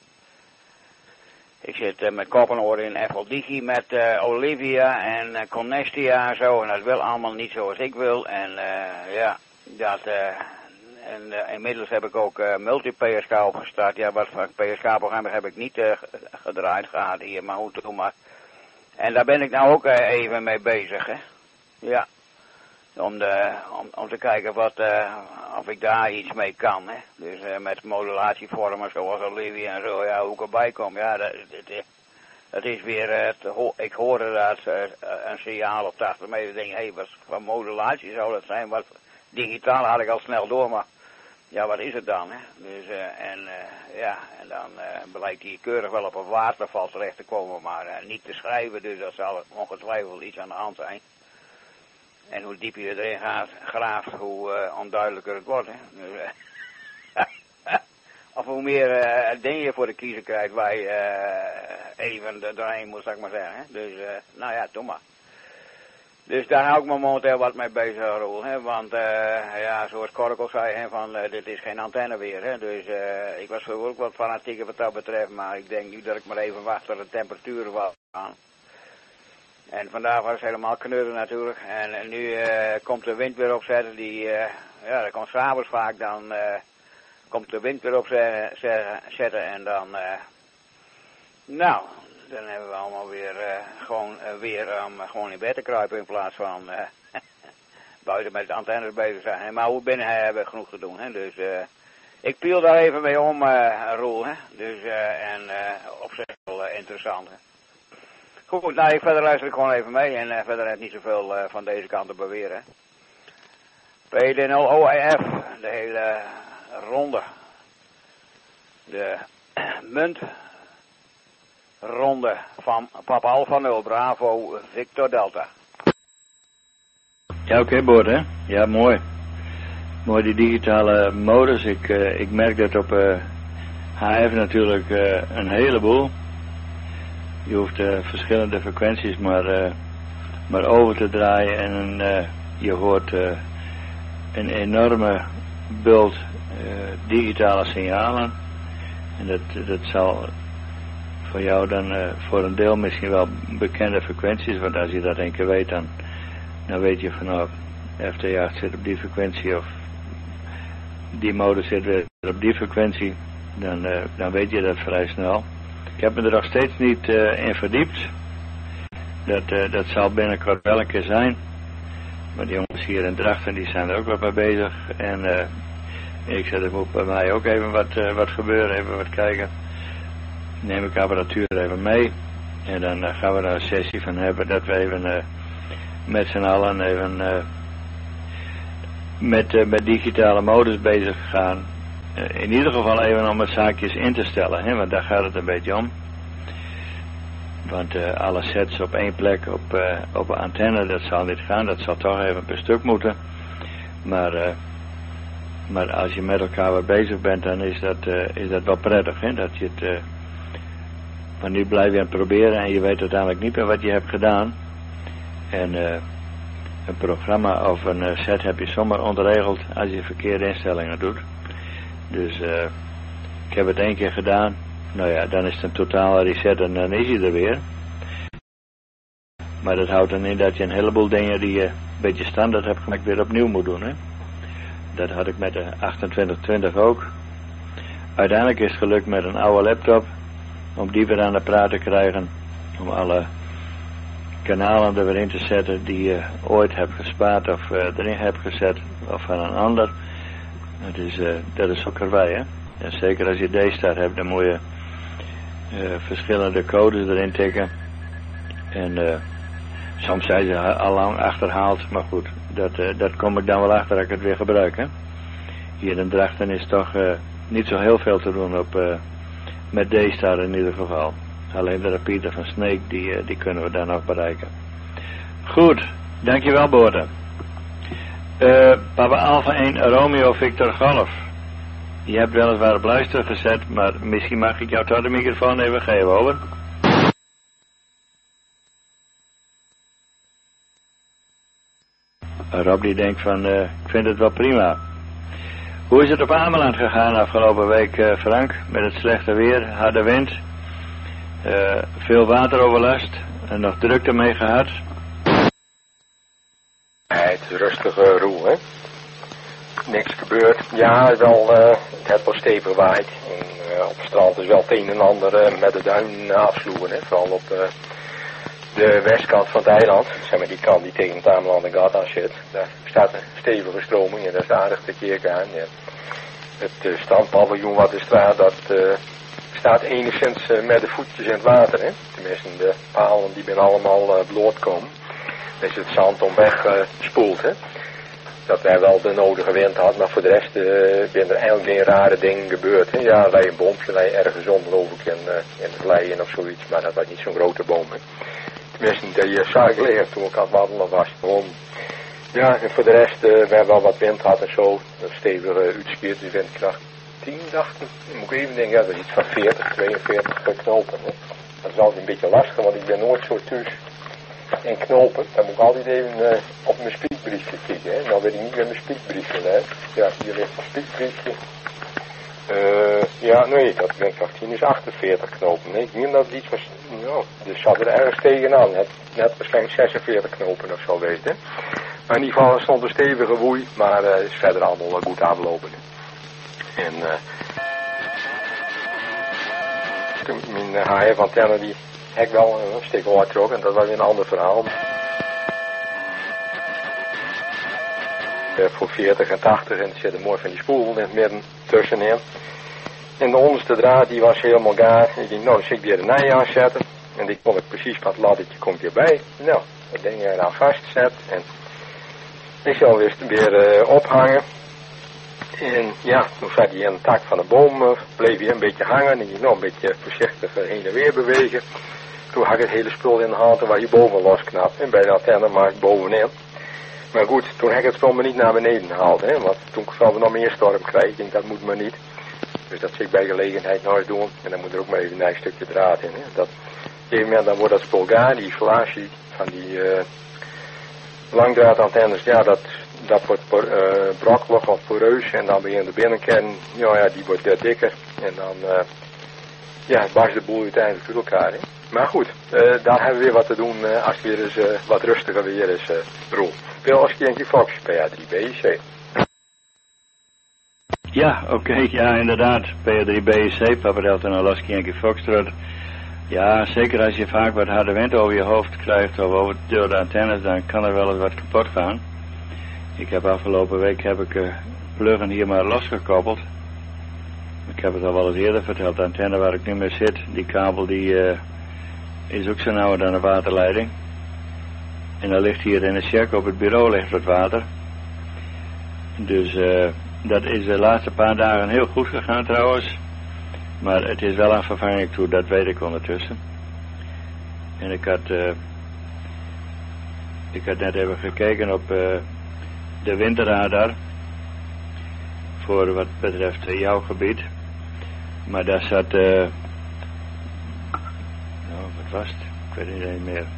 Ik zit uh, met kop en oren in F L Digi met uh, Olivia en uh, Connestia en zo. En dat wil allemaal niet zoals ik wil. En uh, ja, dat... Uh, en uh, inmiddels heb ik ook uh, multi-P S K opgestart. Ja, wat voor P S K-programma heb ik niet uh, gedraaid gehad hier, maar hoe doen maar. En daar ben ik nou ook uh, even mee bezig, hè. Ja. Om, de, om, om te kijken wat, uh, of ik daar iets mee kan, hè. Dus uh, met modulatievormen zoals Olivia en zo, ja, hoe ik erbij kom. Ja, dat, dat, dat is weer, uh, te ho ik hoorde dat uh, een signaal op tachtig meter. Ik denk, hé, hey, wat voor modulatie zou dat zijn? Wat digitaal had ik al snel door, maar ja, wat is het dan, hè? Dus, uh, en uh, ja, en dan uh, blijkt hij keurig wel op een waterval terecht te komen, maar uh, niet te schrijven, dus dat zal ongetwijfeld iets aan de hand zijn. En hoe diep je erin gaat, graaft, hoe uh, onduidelijker het wordt, hè. Dus, uh, of hoe meer uh, dingen je voor de kiezer krijgt waar je uh, even doorheen moet, zou ik maar zeggen, hè. Dus, uh, nou ja, doe maar. Dus daar hou ik me momenteel wat mee bezig, Roel, hè. Want, uh, ja, zoals Korkel zei, hè, van, uh, dit is geen antenne weer, hè. Dus, uh, ik was vroeger ook wat fanatieker wat dat betreft, maar ik denk nu dat ik maar even wacht tot de temperaturen wat gaan. En vandaag was het helemaal knurren natuurlijk. En, en nu uh, komt de wind weer opzetten. Die, uh, ja, dat komt s'avonds vaak. Dan uh, komt de wind weer opzetten. En dan, uh, nou, dan hebben we allemaal weer uh, gewoon uh, weer om um, gewoon in bed te kruipen in plaats van uh, buiten met de antennes bezig zijn. Maar hoe binnen hebben we genoeg te doen. Hè? Dus uh, ik piel daar even mee om, uh, Roel. Hè? Dus, uh, en uh, op zich wel uh, interessant. Hè? Goed, nou, ik verder luister ik gewoon even mee en uh, verder heb ik niet zoveel uh, van deze kant te beweren. P D nul O I F, de hele ronde. De muntronde van Papa Alpha nul, Bravo, Victor Delta. Ja, oké, okay, Boord, hè? Ja, mooi. Mooi, die digitale modus. Ik, uh, ik merk dat op uh, H F natuurlijk uh, een heleboel. Je hoeft uh, verschillende frequenties maar, uh, maar over te draaien en uh, je hoort uh, een enorme bult uh, digitale signalen. En dat, dat zal voor jou dan uh, voor een deel misschien wel bekende frequenties, want als je dat één keer weet, dan, dan weet je van nou, F T acht zit op die frequentie of die modus zit weer op die frequentie, dan, uh, dan weet je dat vrij snel. Ik heb me er nog steeds niet uh, in verdiept. Dat, uh, dat zal binnenkort wel een keer zijn. Maar die jongens hier in Drachten die zijn er ook wat mee bezig. En uh, ik zet er moet bij mij ook even wat, uh, wat gebeuren, even wat kijken. Neem ik apparatuur even mee. En dan uh, gaan we er een sessie van hebben dat we even uh, met z'n allen even uh, met, uh, met digitale modus bezig gaan. Uh, in ieder geval even om het zaakjes in te stellen, hè, want daar gaat het een beetje om. Want uh, alle sets op één plek op, uh, op een antenne, dat zal niet gaan, dat zal toch even per stuk moeten. Maar, uh, maar als je met elkaar weer bezig bent, dan is dat, uh, is dat wel prettig, hè, dat je het... Uh, maar nu blijf je aan het proberen en je weet uiteindelijk niet meer wat je hebt gedaan. En uh, een programma of een uh, set heb je zomaar ontregeld als je verkeerde instellingen doet. Dus uh, ik heb het één keer gedaan. Nou ja, dan is het een totale reset en dan is hij er weer. Maar dat houdt dan in dat je een heleboel dingen die je een beetje standaard hebt gemaakt weer opnieuw moet doen. Hè? Dat had ik met de achtentwintig twintig ook. Uiteindelijk is het gelukt met een oude laptop om die weer aan de praat te krijgen. Om alle kanalen er weer in te zetten die je ooit hebt gespaard of uh, erin hebt gezet, of van een ander. Dat is, uh, dat is ook erbij, hè. En zeker als je D-Star hebt, dan moet je uh, verschillende codes erin tikken. En uh, soms zijn ze al lang achterhaald, maar goed, dat, uh, dat kom ik dan wel achter dat ik het weer gebruik, hè. Hier in Drachten is toch uh, niet zo heel veel te doen op, uh, met D-Star in ieder geval. Alleen de repeater van Snake, die, uh, die kunnen we dan nog bereiken. Goed, dankjewel Boorten. Uh, Papa Alpha één Romeo Victor Golf. Je hebt weliswaar op luister gezet, maar misschien mag ik jou toch de microfoon even geven, over. Rob die denkt van, uh, ik vind het wel prima. Hoe is het op Ameland gegaan afgelopen week, uh, Frank? Met het slechte weer, harde wind, uh, veel wateroverlast en nog drukte mee gehad? Het is rustige roe, hè. Niks gebeurd. Ja, wel, uh, het heeft wel stevig waait. En, uh, op het strand is wel het een en ander uh, met de duin afsloegen, hè. Vooral op uh, de westkant van het eiland. Zeg maar die kant die tegen het Ameland en Gata zit. Daar staat een stevige stroming en dat is aardig te keer aan. Ja. Het uh, strandpaviljoen wat de straat, dat uh, staat enigszins uh, met de voetjes in het water, hè. Tenminste, de palen die ben allemaal uh, blootkomen. Dan is het zand omweg uh, gespoeld, hè. Dat wij wel de nodige wind had, maar voor de rest uh, zijn er eigenlijk geen rare dingen gebeurd. Hè. Ja, lei een boompje, lei ergens onder, geloof ik, in, uh, in het leien of zoiets, maar dat was niet zo'n grote boom. Hè. Tenminste, die uh, zag ik liggen toen ik aan het wandelen was. Gewoon, ja, en voor de rest, uh, we hebben wel wat wind gehad en zo. Een stevige uh, uitspeert, die windkracht tien, dacht ik. Moet ik even denken, ja, dat is iets van veertig, tweeënveertig knopen. Hè. Dat is altijd een beetje lastig, want ik ben nooit zo thuis in knopen. Dan moet ik altijd even uh, op mijn spiekbriefje kijken. Hè. Nou weet ik niet meer mijn spiekbriefje. Hè. Ja, hier ligt een spiekbriefje. Uh, ja, nee, dat windkracht tien is achtenveertig knopen. Nee, ik meen dat het iets was, nou, dus zat er ergens tegenaan. Net, net waarschijnlijk zesenveertig knopen of zo, weet je. Maar in ieder geval stond een stevige woei, maar het uh, is verder allemaal uh, goed aanlopen. En uh, mijn uh, H F-antenne die heb wel een stuk water ook en dat was weer een ander verhaal. Uh, voor veertig en tachtig en er zit er mooi van die spoel in het midden tussenin. En de onderste draad die was helemaal gaar. Ik denk, nou, dan zit ik weer de nij aanzetten. En die kon ik precies van het laddetje komt hierbij. Nou, dat ding er nou vastzet. En ik zal weer, weer uh, ophangen. En ja, toen zat hij in de tak van de boom, uh, bleef hij een beetje hangen. En ik nou een beetje voorzichtig uh, heen en weer bewegen. Toen had ik het hele spul in de hand en waar je boven losknapt. En bij de antenne maar bovenin. Maar goed, toen heb ik het spul maar niet naar beneden gehaald. Hè, want toen zouden we nog meer storm krijgen. En dat moet maar niet. Dus dat zie ik bij gelegenheid nooit doen. En dan moet er ook maar even een stukje draad in. Hè. Dat, op een gegeven moment dan wordt dat spul gaar. Die isolatie van die uh, langdraadantennes. Ja, dat, dat wordt uh, brokkelig of poreus. En dan begint de binnenkern. Nou ja, die wordt uh, dikker. En dan uh, ja, barst de boel uiteindelijk uit elkaar. Hè. Maar goed, uh, daar hebben we weer wat te doen uh, als het weer eens uh, wat rustiger weer is, uh, Roel. Veel als Yankee Fox, P A drie B C. Ja, oké, okay, ja inderdaad, P A drie B C, Papa Delta en Alaska Yankee Foxtrot. Ja, zeker als je vaak wat harde wind over je hoofd krijgt of over door de antennes, dan kan er wel eens wat kapot gaan. Ik heb afgelopen week heb ik uh, pluggen hier maar losgekoppeld. Ik heb het al wel eens eerder verteld, de antenne waar ik nu mee zit, die kabel die uh, is ook zo nauwer dan een waterleiding. En dan ligt hier in een check op het bureau ligt wat water. Dus uh, dat is de laatste paar dagen heel goed gegaan trouwens. Maar het is wel aan vervanging toe, dat weet ik ondertussen. En ik had, uh, ik had net even gekeken op uh, de winterradar. Voor wat betreft uh, jouw gebied. Maar daar zat, uh, nou wat was het? Ik weet het niet meer.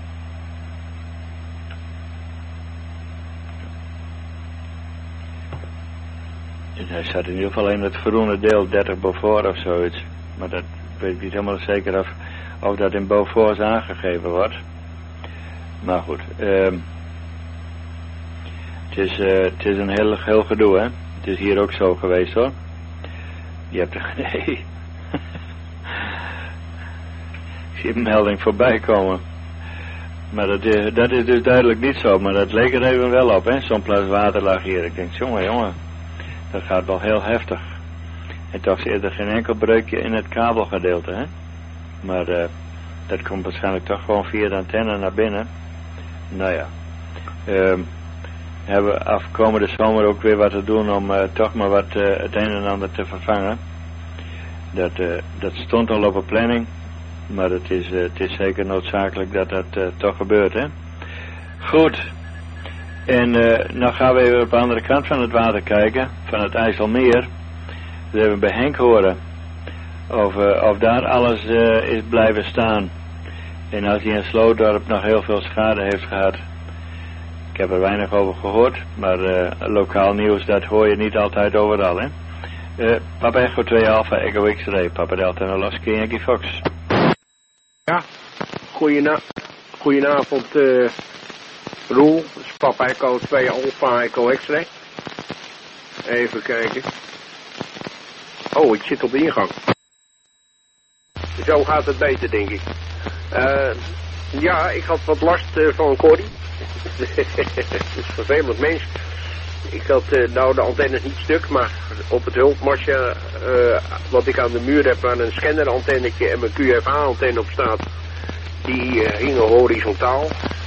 Hij zat in ieder geval in het groene deel dertig Beaufort of zoiets. Maar dat weet ik niet helemaal zeker of, of dat in Beaufort aangegeven wordt. Maar goed. Um, het, is, uh, het is een heel, heel gedoe, hè. Het is hier ook zo geweest, hoor. Je hebt er... Nee. Ik zie een melding voorbij komen. Maar dat is, dat is dus duidelijk niet zo, maar dat leek er even wel op, hè. Zo'n plas water lag hier. Ik denk, jongen, jongen, dat gaat wel heel heftig. En toch zit er geen enkel breukje in het kabelgedeelte, hè. Maar uh, dat komt waarschijnlijk toch gewoon via de antenne naar binnen. Nou ja. Uh, hebben we afkomende zomer ook weer wat te doen om uh, toch maar wat uh, het een en ander te vervangen. Dat, uh, dat stond al op een planning. Maar het is, uh, het is zeker noodzakelijk dat dat uh, toch gebeurt, hè. Goed. En uh, nou gaan we even op de andere kant van het water kijken. Van het IJsselmeer. We hebben bij Henk horen. Of, uh, of daar alles uh, is blijven staan. En als hij in Slootdorp nog heel veel schade heeft gehad. Ik heb er weinig over gehoord. Maar uh, lokaal nieuws, dat hoor je niet altijd overal, hè. Uh, Papa Echo twee Alpha Echo X-ray. Papa Delta Nolaski Yankee Fox. Ja, goedenavond, goedenavond uh, Roel, dat is Papa Echo twee Alpha Echo X-ray. Even kijken. Oh, ik zit op de ingang. Zo gaat het beter, denk ik. Uh, ja, ik had wat last uh, van Corrie. Het is een vervelend mens. Ik had uh, nou de antennes niet stuk, maar op het hulpmasje uh, wat ik aan de muur heb, waar een scannerantennetje en mijn Q F A-antenne op staat, die uh, hingen horizontaal.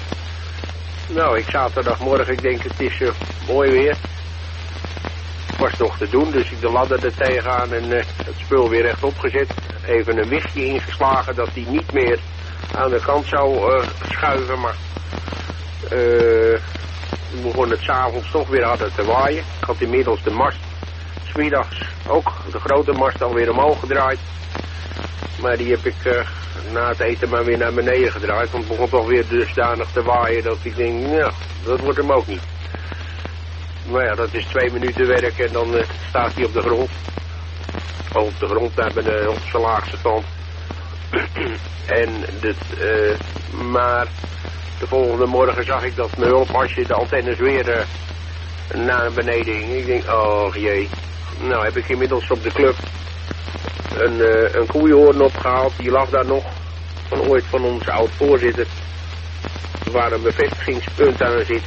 Nou, ik zaterdagmorgen, ik denk het is uh, mooi weer. Was nog te doen, dus ik de ladder er tegenaan en uh, het spul weer rechtop gezet. Even een wichtje ingeslagen dat die niet meer aan de kant zou uh, schuiven, maar uh, we begon het 's avonds toch weer harder te waaien. Ik had inmiddels de mast, 's middags ook de grote mast alweer omhoog gedraaid. Maar die heb ik uh, na het eten maar weer naar beneden gedraaid. Want het begon toch weer dusdanig te waaien dat ik denk, nou, dat wordt hem ook niet. Maar ja, dat is twee minuten werk en dan uh, staat hij op de grond. Of op de grond, daar bij de, op zijn laagste stand. en dit, uh, maar de volgende morgen zag ik dat mijn hulpmasje de antennes weer uh, naar beneden hing. Ik denk, oh jee. Nou heb ik inmiddels op de club een, uh, een koeienhoorn opgehaald. Die lag daar nog van ooit van onze oud-voorzitter. Waar een bevestigingspunt aan zit.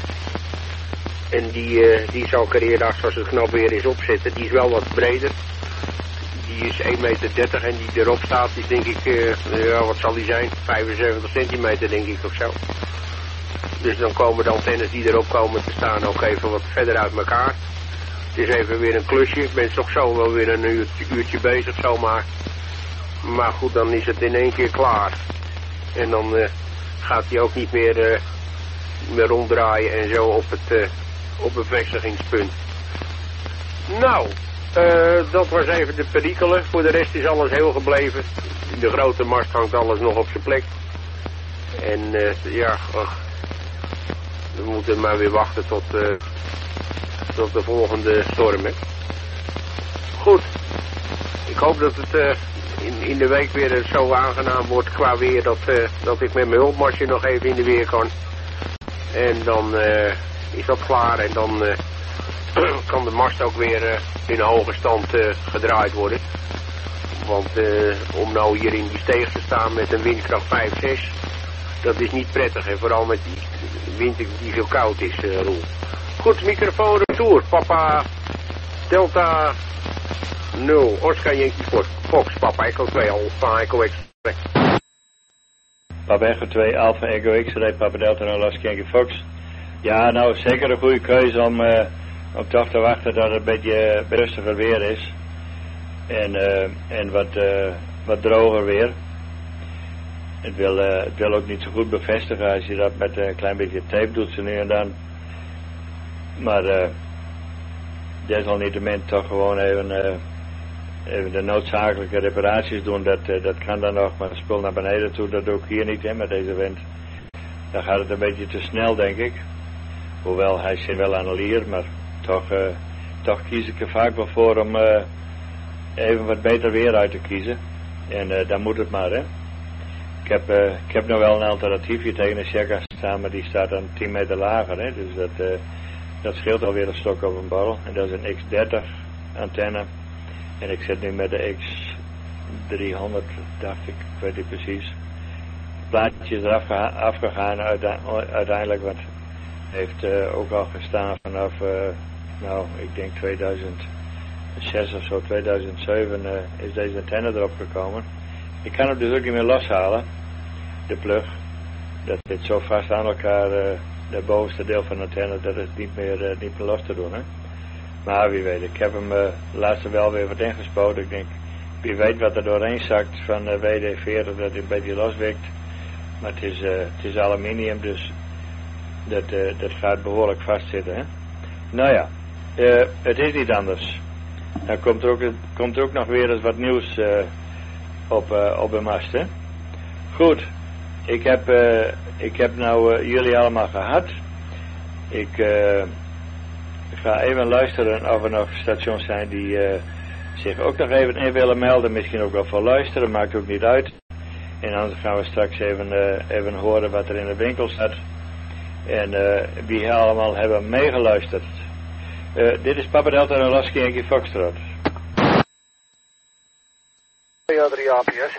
En die, uh, die zal ik er eerder als het knap weer is opzetten. Die is wel wat breder. Die is één meter dertig en die erop staat is denk ik, uh, ja wat zal die zijn? vijfenzeventig centimeter denk ik of zo. Dus dan komen de antennes die erop komen te staan ook even wat verder uit elkaar. Het is even weer een klusje. Ik ben toch zo wel weer een uurtje, uurtje bezig zomaar. Maar goed, dan is het in één keer klaar. En dan uh, gaat hij ook niet meer, uh, meer ronddraaien en zo op het uh, op bevestigingspunt. Nou, uh, dat was even de perikelen. Voor de rest is alles heel gebleven. In de grote mast hangt alles nog op zijn plek. En uh, ja, ach, we moeten maar weer wachten tot, uh, tot de volgende storm. Hè. Goed, ik hoop dat het uh, in, in de week weer zo aangenaam wordt qua weer dat, uh, dat ik met mijn hulpmasje nog even in de weer kan. En dan uh, is dat klaar en dan uh, kan de mast ook weer uh, in een hoge stand uh, gedraaid worden. Want uh, om nou hier in die steeg te staan met een windkracht vijf, zes, dat is niet prettig. En vooral met die wind die zo koud is, uh, Roel. Goed, microfoon retour. Papa Delta nul, Oscar Yankee Fox, Papa Echo twee, Alpha Echo X. Papa Echo twee, Alpha Echo X-ray, Papa Delta nul, Oscar Yankee Fox. Ja, nou zeker een goede keuze om, uh, om toch te wachten dat het een beetje uh, rustiger weer is. En, uh, en wat, uh, wat droger weer. Het wil, uh, het wil ook niet zo goed bevestigen als je dat met een klein beetje tape doet zo nu en dan. Maar uh, desalniettemin toch gewoon even, uh, even de noodzakelijke reparaties doen. Dat, uh, dat kan dan nog, maar spul naar beneden toe, dat doe ik hier niet hè, met deze wind. Dan gaat het een beetje te snel denk ik. Hoewel hij zit wel aan de lier, maar toch, uh, toch kies ik er vaak wel voor om uh, even wat beter weer uit te kiezen. En uh, dan moet het maar hè. Ik heb, uh, ik heb nog wel een alternatiefje tegen een Sheka staan, maar die staat dan tien meter lager. Hè? Dus dat, uh, dat scheelt alweer een stok op een borrel. En dat is een X dertig antenne. En ik zit nu met de X driehonderd, dacht ik, ik weet niet precies. plaatje is eraf geha- afgegaan uite- uiteindelijk, want heeft uh, ook al gestaan vanaf, uh, nou, ik denk tweeduizend zes of zo, tweeduizend zeven uh, is deze antenne erop gekomen. Ik kan hem dus ook niet meer loshalen, de plug. Dat zit zo vast aan elkaar, uh, de bovenste deel van de antenne, dat is niet meer, uh, niet meer los te doen. Hè? Maar wie weet, ik heb hem uh, laatst wel weer wat ingespoten. Ik denk, wie weet wat er doorheen zakt van uh, W D veertig, dat hij een beetje loswikt. Maar het is, uh, het is aluminium, dus dat, uh, dat gaat behoorlijk vastzitten. Hè? Nou ja, uh, het is niet anders. Dan komt er ook, komt er ook nog weer eens wat nieuws uh, op, uh, op de mast. Hè? Goed, ik heb, uh, ik heb nou uh, jullie allemaal gehad. Ik uh, ga even luisteren of er nog stations zijn die uh, zich ook nog even in willen melden. Misschien ook wel voor luisteren, maakt ook niet uit. En anders gaan we straks even, uh, even horen wat er in de winkel staat. En uh, wie allemaal hebben meegeluisterd. Uh, dit is Papa Delta en Lasky Yankee Foxtrot. Ja, drie A P S.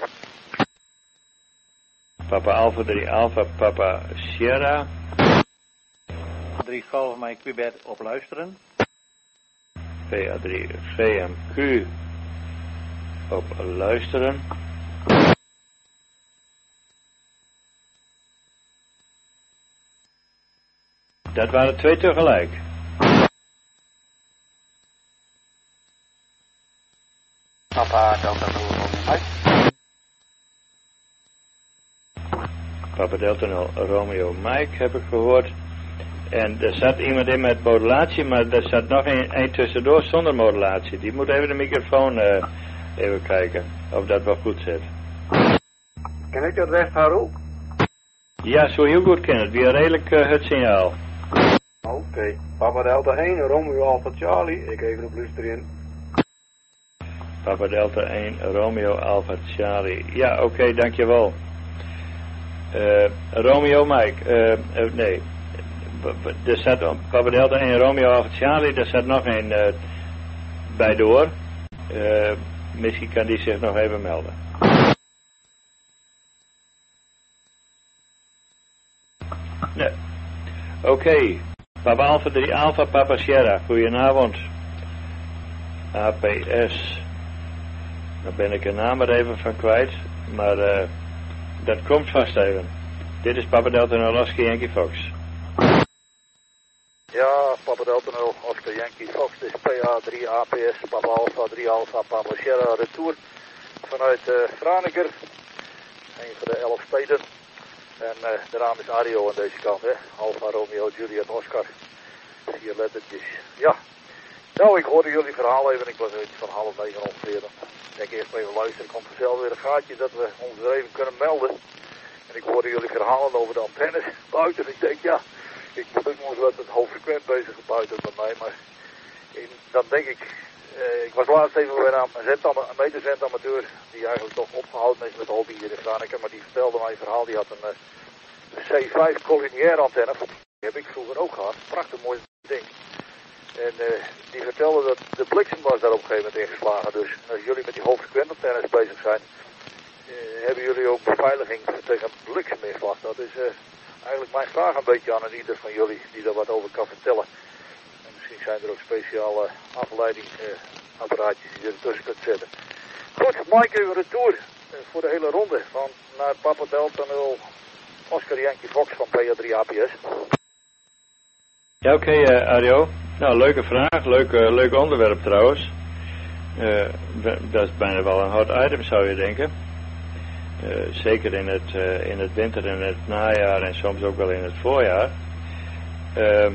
Papa Alpha drie Alpha, Papa Sierra. drie Golf, mijn Quebec op luisteren. V A drie V M Q op luisteren. Dat waren twee tegelijk. Papa Delta nul Mike. Papa Delta nul Romeo Mike heb ik gehoord. En er zat iemand in met modulatie, maar er zat nog een, een tussendoor zonder modulatie. Die moet even de microfoon uh, even kijken of dat wel goed zit. Ken ik dat recht, Harold? Ja, zo heel goed ken het. Weer redelijk uh, het signaal. Oké. Okay. Papa Delta één, Romeo Alpha Charlie. Ik even op luister in. Papa Delta één, Romeo Alpha Charlie. Ja, oké, okay, dankjewel. Uh, Romeo Mike, uh, uh, nee. Er zat Papa Delta één, Romeo Alpha Charlie, er zat nog een uh, bij door. Uh, misschien kan die zich nog even melden. Nee. Oké. Okay. Papa Alpha drie Alpha, Papa Sierra. Goedenavond. A P S. Dan ben ik de naam er even van kwijt. Maar uh, dat komt vast even. Dit is Papa Delta nul Lasky Yankee Fox. Ja, Papa Delta nul Oscar Yankee Fox. Dit is P A drie A P S. Papa Alpha drie Alpha, Papa Sierra retour. Vanuit uh, Franeker. Een van de elf steden. En uh, de naam is Ario aan deze kant, hè. Alpha Romeo Juliet Oscar. Vier lettertjes. Ja. Nou, ik hoorde jullie verhaal even. Ik was iets van half negen ongeveer. Ik denk eerst even luisteren. Er komt vanzelf weer een gaatje dat we ons er even kunnen melden. En ik hoorde jullie verhalen over de antennes buiten. Ik denk, ja, ik moet ook nog eens wat met hoogfrequent bezig buiten bij mij. Maar in, dan denk ik, eh, ik was laatst even bij een, zendama- een meterzendamateur die eigenlijk toch opgehouden is met de hobby hier in Franeker. Maar die vertelde mij een verhaal. Die had een, uh, een C vijf collineaire antenne. Die heb ik vroeger ook gehad. Prachtig mooi ding. En uh, die vertelde dat de bliksemwas daar op een gegeven moment ingeslagen. Dus als jullie met die hoogfrequent antennes bezig zijn, uh, hebben jullie ook beveiliging tegen blikseminslag. Dat is uh, eigenlijk mijn vraag een beetje aan ieder van jullie die daar wat over kan vertellen. En misschien zijn er ook speciale afleidingsapparaatjes uh, die je ertussen kunt zetten. Goed, Mike even retour uh, voor de hele ronde van naar Papa Delta nul Oscar Yankee Fox van P A drie A P S. Ja, oké, okay, uh, Ario. Nou, leuke vraag, leuk, uh, leuk onderwerp trouwens. Uh, dat is bijna wel een hot item, zou je denken. Uh, zeker in het, uh, in het winter en het najaar en soms ook wel in het voorjaar. Uh,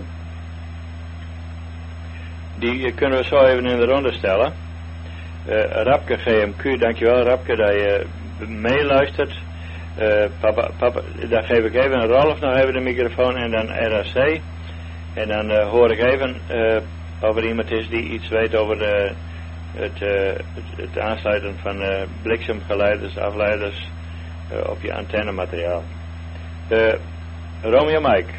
die kunnen we zo even in de ronde stellen. Uh, Rapke G M Q, dankjewel Rapke dat je meeluistert. Uh, papa, papa, dan geef ik even een Rolf nog even de microfoon en dan R A C. En dan uh, hoor ik even uh, of er iemand is die iets weet over de, het, uh, het, het aansluiten van uh, bliksemgeleiders, afleiders uh, op je antennemateriaal. Uh, Romeo Mike.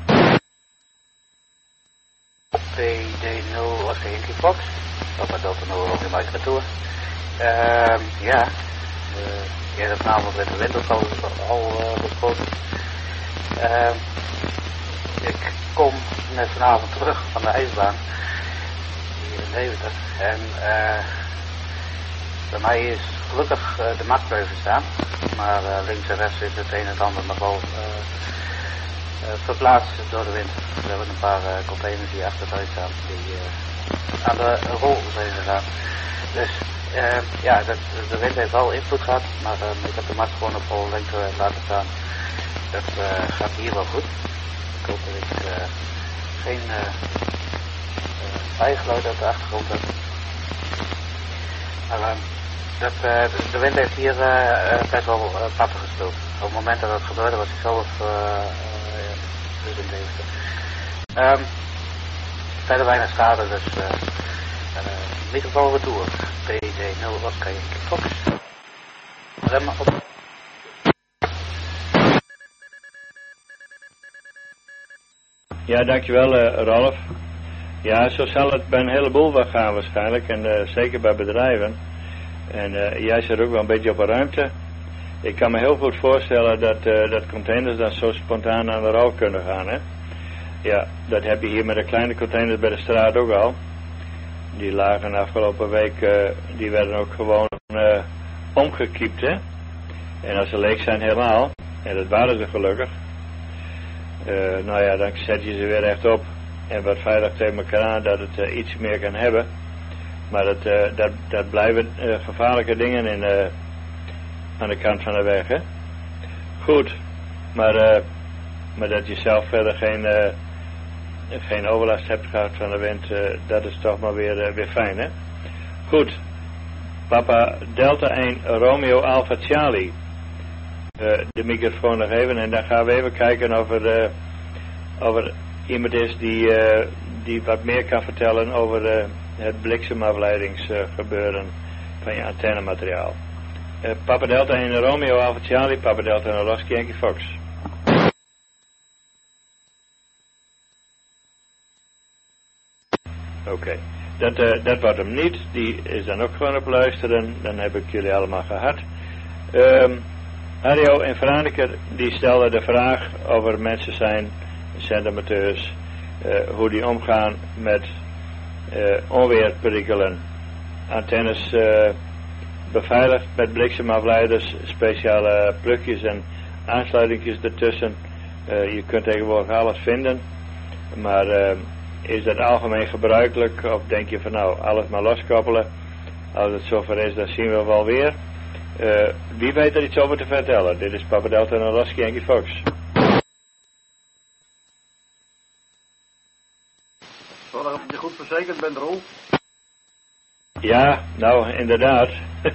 P D nul Oscar Yankee Fox. Papa Delta nul Romeo Mike retour. Uh, ja, uh, eerder vanavond met de wind ook al, al uh, besproken. Uh, ik kom net vanavond terug van de ijsbaan hier in Deventer en uh, bij mij is gelukkig uh, de mat blijven staan, maar uh, links en rechts is het een en het ander nog wel uh, uh, verplaatst door de wind. We hebben een paar uh, containers die achteruit staan die uh, aan de rol zijn gegaan. Dus uh, ja, de, de wind heeft wel invloed gehad, maar uh, ik heb de mat gewoon op volle lengte laten staan. Dat uh, gaat hier wel goed. Ik hoop dat ik uh, geen uh, uh, bijgeluid uit de achtergrond heb. Maar uh, dat, uh, de, de wind heeft hier uh, best wel uh, patten gespeeld. Op het moment dat dat gebeurde was ik zelf uh, uh, dus in deze. Um, verder weinig schade, dus uh, uh, microfoon retour. P D nul Oscar Yankee Fox. Rem op. Ja, dankjewel uh, Rolf. Ja, zo zal het bij een heleboel wel gaan waarschijnlijk. En uh, zeker bij bedrijven. En uh, jij zit ook wel een beetje op een ruimte. Ik kan me heel goed voorstellen dat, uh, dat containers dan zo spontaan aan de rol kunnen gaan. Hè? Ja, dat heb je hier met de kleine containers bij de straat ook al. Die lagen afgelopen week, uh, die werden ook gewoon uh, omgekiept. Hè? En als ze leeg zijn helemaal, en dat waren ze gelukkig. Uh, nou ja, dan zet je ze weer recht op en wat veilig tegen elkaar aan dat het uh, iets meer kan hebben. Maar dat, uh, dat, dat blijven uh, gevaarlijke dingen in, uh, aan de kant van de weg. Hè? Goed, maar, uh, maar dat je zelf verder geen, uh, geen overlast hebt gehad van de wind, uh, dat is toch maar weer, uh, weer fijn. Hè? Goed, Papa Delta één Romeo Alpha Charlie. Uh, de microfoon nog even en dan gaan we even kijken of er, uh, of er iemand is die, uh, die wat meer kan vertellen over uh, het bliksemafleidingsgebeuren uh, van je antennemateriaal. Uh, Papa Delta en Romeo Alpha Charlie, Papa Delta en Oscar Yankee Fox. Oké, okay. dat, uh, dat wordt hem niet. Die is dan ook gewoon op luisteren. Dan heb ik jullie allemaal gehad. Um, Harjo en Franeker die stelden de vraag of er mensen zijn, zendamateurs, uh, hoe die omgaan met uh, onweerperikelen. Antennes uh, beveiligd met bliksemafleiders, speciale plukjes en aansluitingjes ertussen. Uh, je kunt tegenwoordig alles vinden, maar uh, is dat algemeen gebruikelijk of denk je van nou, alles maar loskoppelen. Als het zover is, dan zien we wel weer. Uh, wie weet er iets over te vertellen? Dit is Papa Delta en Oscar Yankee Fox. Zorg dat je goed verzekerd bent, Roel. Ja, nou inderdaad.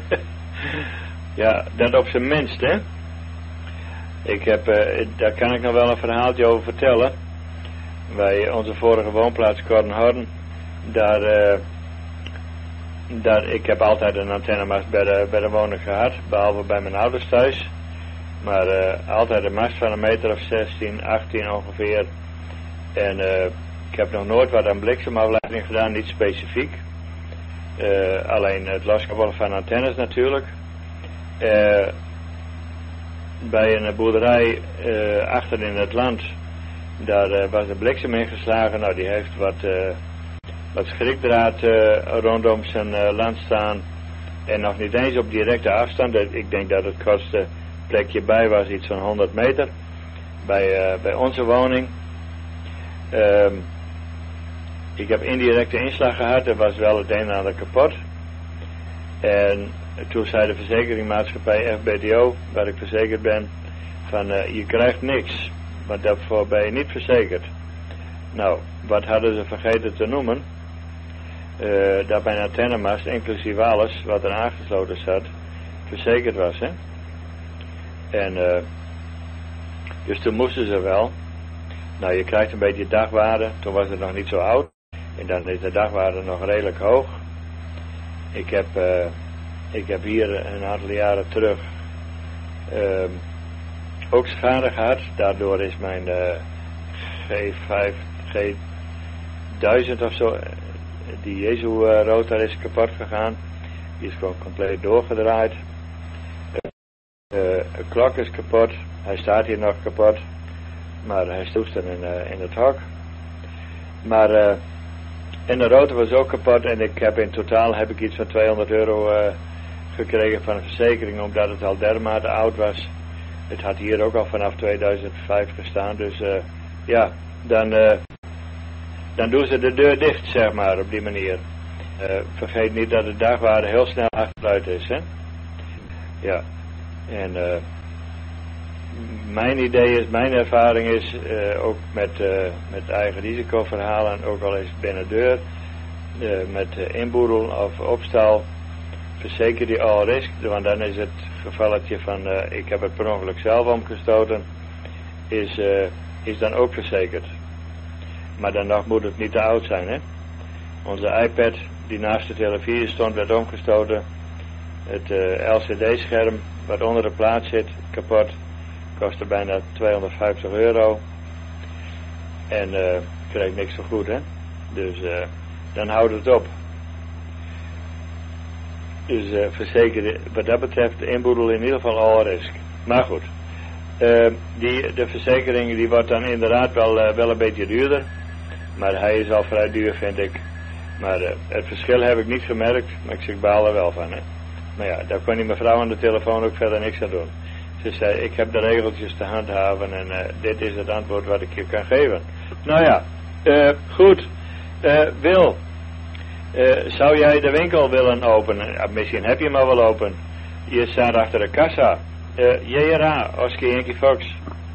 Ja, dat op zijn minst, hè. Ik heb, uh, daar kan ik nog wel een verhaaltje over vertellen. Bij onze vorige woonplaats Kornhorn, daar... Uh, Dat, ik heb altijd een antennemast bij de, bij de woning gehad, behalve bij mijn ouders thuis. Maar uh, altijd een mast van een meter of zestien, achttien ongeveer. En uh, ik heb nog nooit wat aan bliksemafleiding gedaan, niet specifiek. Uh, alleen het loskoppelen van antennes natuurlijk. Uh, bij een boerderij uh, achter in het land, daar uh, was de bliksem ingeslagen. Nou, die heeft wat... Uh, wat schrikdraad uh, rondom zijn uh, land staan en nog niet eens op directe afstand. Ik denk dat het kortste plekje bij was iets van honderd meter bij, uh, bij onze woning. Um, ik heb indirecte inslag gehad, er was wel het een en ander kapot. En toen zei de verzekeringmaatschappij F B T O, waar ik verzekerd ben, van uh, je krijgt niks, want daarvoor ben je niet verzekerd. Nou, wat hadden ze vergeten te noemen? Uh, dat bij een antennemast, inclusief alles wat er aangesloten zat, verzekerd was, hè. En, uh, dus toen moesten ze wel. Nou, je krijgt een beetje dagwaarde, toen was het nog niet zo oud. En dan is de dagwaarde nog redelijk hoog. Ik heb, uh, ik heb hier een aantal jaren terug uh, ook schade gehad. Daardoor is mijn uh, G vijf, G duizend of zo, die Jezu-rotor is kapot gegaan. Die is gewoon compleet doorgedraaid. de klok is kapot. Hij staat hier nog kapot. Maar hij stoest in, uh, in het hok. Maar uh, en de rotor was ook kapot. En ik heb in totaal heb ik iets van tweehonderd euro uh, gekregen van de verzekering. Omdat het al dermate oud was. Het had hier ook al vanaf tweeduizend vijf gestaan. Dus uh, ja, dan, uh, dan doen ze de deur dicht, zeg maar, op die manier. Uh, vergeet niet dat de dagwaarde heel snel achteruit is, hè. Ja. En uh, mijn idee is, mijn ervaring is, uh, ook met, uh, met eigen risicoverhalen, ook al is het binnen deur, uh, met uh, inboedel of opstal, verzeker die all risk, want dan is het gevalletje van, uh, ik heb het per ongeluk zelf omgestoten, is, uh, is dan ook verzekerd. Maar dan nog moet het niet te oud zijn, hè. Onze iPad, die naast de televisie stond, werd omgestoten. Het uh, L C D-scherm, wat onder de plaat zit, kapot. Kostte bijna tweehonderdvijftig euro. En uh, kreeg niks voor goed, hè. Dus uh, dan houdt het op. Dus uh, verzeker, wat dat betreft, de inboedel in ieder geval all risk. Maar goed, uh, die, de verzekering die wordt dan inderdaad wel, uh, wel een beetje duurder. Maar hij is al vrij duur, vind ik. Maar uh, het verschil heb ik niet gemerkt, maar ik zeg, baal er wel van, hè. Maar ja, daar kon die mevrouw aan de telefoon ook verder niks aan doen. Ze zei, ik heb de regeltjes te handhaven en uh, dit is het antwoord wat ik je kan geven. Nou ja, uh, goed. Uh, Wil, uh, zou jij de winkel willen openen? Ja, misschien heb je hem al wel open. Je staat achter de kassa. Uh, J R A, Oscar Yankee Fox.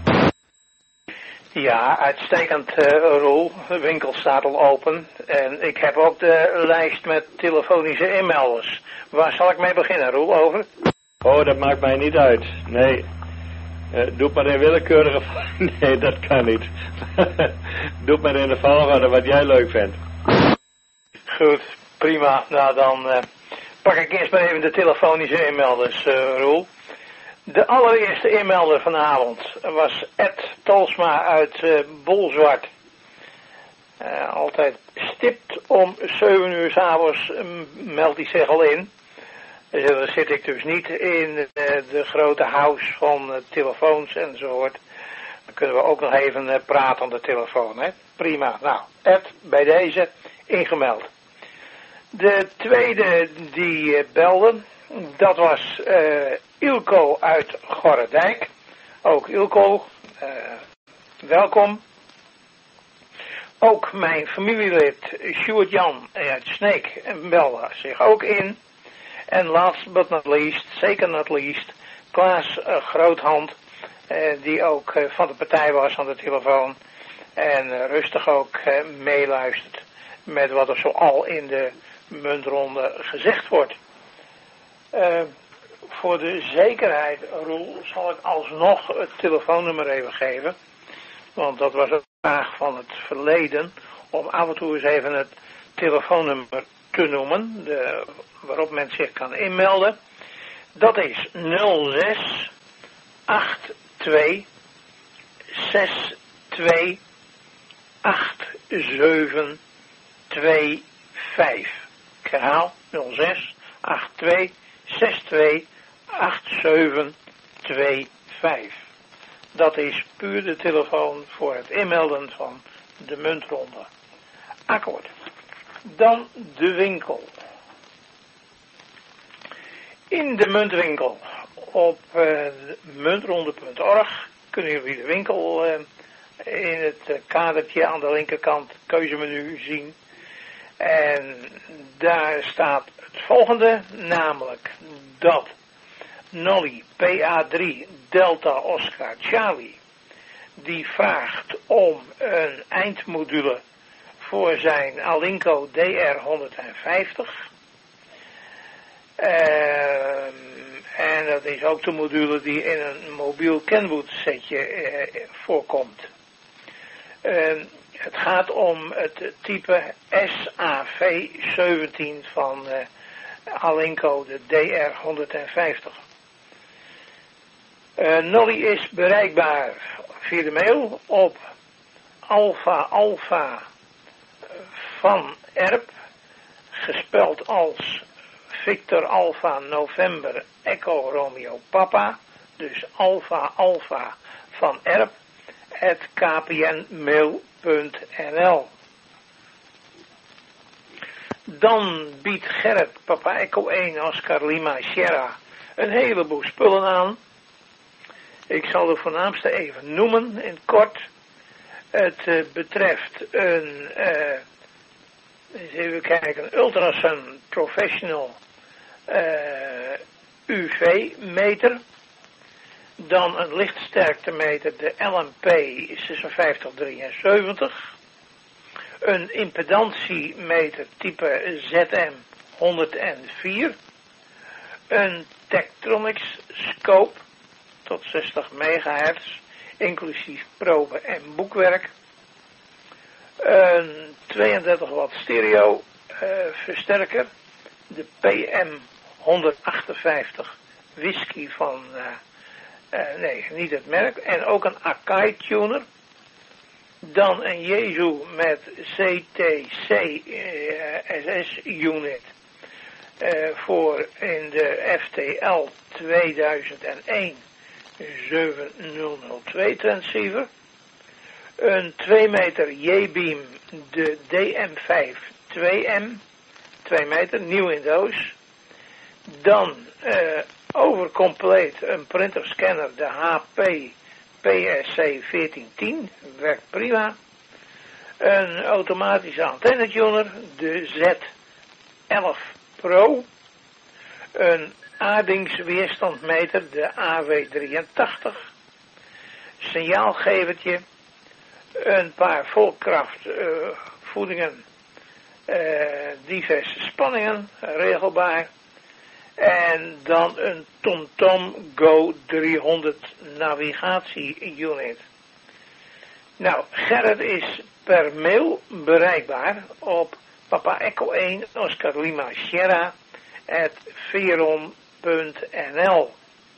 Ja, uitstekend, uh, Roel. De winkel staat al open. En ik heb ook de lijst met telefonische inmelders. Waar zal ik mee beginnen, Roel, over? Oh, dat maakt mij niet uit. Nee. Uh, doe het maar in willekeurige... nee, dat kan niet. Doe het maar in de volgorde wat jij leuk vindt. Goed, prima. Nou, dan uh, pak ik eerst maar even de telefonische inmelders, uh, Roel. De allereerste inmelder vanavond was Ed Tolsma uit uh, Bolzwart. Uh, altijd stipt om zeven uur 's avonds um, meldt hij zich al in. Dus dan zit ik dus niet in uh, de grote house van uh, telefoons enzovoort. Dan kunnen we ook nog even uh, praten aan de telefoon, hè. Prima. Nou, Ed, bij deze ingemeld. De tweede die uh, belde, dat was uh, Ilko uit Gorredijk. Ook Ilko, uh, welkom. Ook mijn familielid Sjoerd Jan uit Sneek belde zich ook in. En last but not least, zeker not least, Klaas uh, Groothand, uh, die ook uh, van de partij was aan de telefoon. En uh, rustig ook uh, meeluistert met wat er zoal in de muntronde gezegd wordt. Uh, voor de zekerheid, Roel, zal ik alsnog het telefoonnummer even geven. Want dat was een vraag van het verleden, om af en toe eens even het telefoonnummer te noemen, de, waarop men zich kan inmelden. Dat is nul zes acht twee zes twee acht zeven twee vijf. Ik herhaal, nul zes acht twee zes twee acht zeven twee vijf. Dat is puur de telefoon voor het inmelden van de muntronde. Akkoord. Dan de winkel. In de muntwinkel op uh, muntronde punt org kunnen jullie de winkel uh, in het uh, kadertje aan de linkerkant keuzemenu zien. En daar staat het volgende, namelijk dat Nolly P A drie Delta Oscar Charlie, die vraagt om een eindmodule voor zijn Alinco D R honderdvijftig. Uh, en dat is ook de module die in een mobiel Kenwood setje uh, voorkomt. Uh, het gaat om het type S A V zeventien van uh, Alinco, de D R honderdvijftig. Uh, Nolly is bereikbaar via de mail op alfa alfa van Erp, gespeld als Victor Alpha November Echo Romeo Papa, dus alfa alfa van erp, at k p n mail punt n l. Dan biedt Gerrit, Papa Echo één, Oscar Lima Sierra, een heleboel spullen aan. Ik zal de voornaamste even noemen in het kort. Het uh, betreft een, uh, eens even kijken, Ultrasun Professional uh, U V-meter. Dan een lichtsterktemeter, de L M P zesenvijftig drieënzeventig. Een impedantiemeter type Z M honderdvier. Een Tektronix scope tot zestig megahertz, inclusief probe en boekwerk. Een tweeëndertig watt stereo uh, versterker, de P M honderdachtenvijftig whisky van, uh, uh, nee, niet het merk, en ook een Akai tuner. Dan een Jezu met C T C uh, S S unit uh, voor in de F T L tweeduizend één zevenduizend twee transceiver. Een twee meter J-beam, de D M vijf twee M, twee meter, nieuw in doos. Dan uh, overcompleet een printerscanner, de H P P S C veertien tien, werkt prima. Een automatische antennetuner, de Z elf Pro. Een aardingsweerstandmeter, de A W drieëntachtig. Signaalgevertje. Een paar volkracht uh, voedingen, uh, diverse spanningen, regelbaar. En dan een TomTom Go driehonderd navigatie-unit. Nou, Gerrit is per mail bereikbaar op Papa Echo één, Oscar Lima Sierra, at veron punt n l.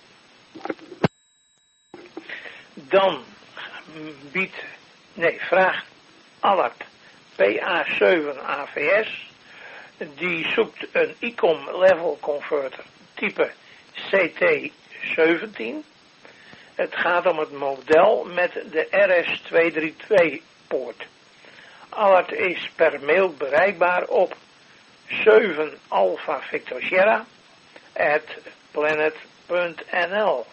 Dan biedt, nee, vraagt Allard P A zeven A V S. Die zoekt een I C O M level converter type C T zeventien. Het gaat om het model met de R S tweehonderddraaientwintig poort. Allard is per mail bereikbaar op zeven Alpha Victor Sierra at planet punt n l.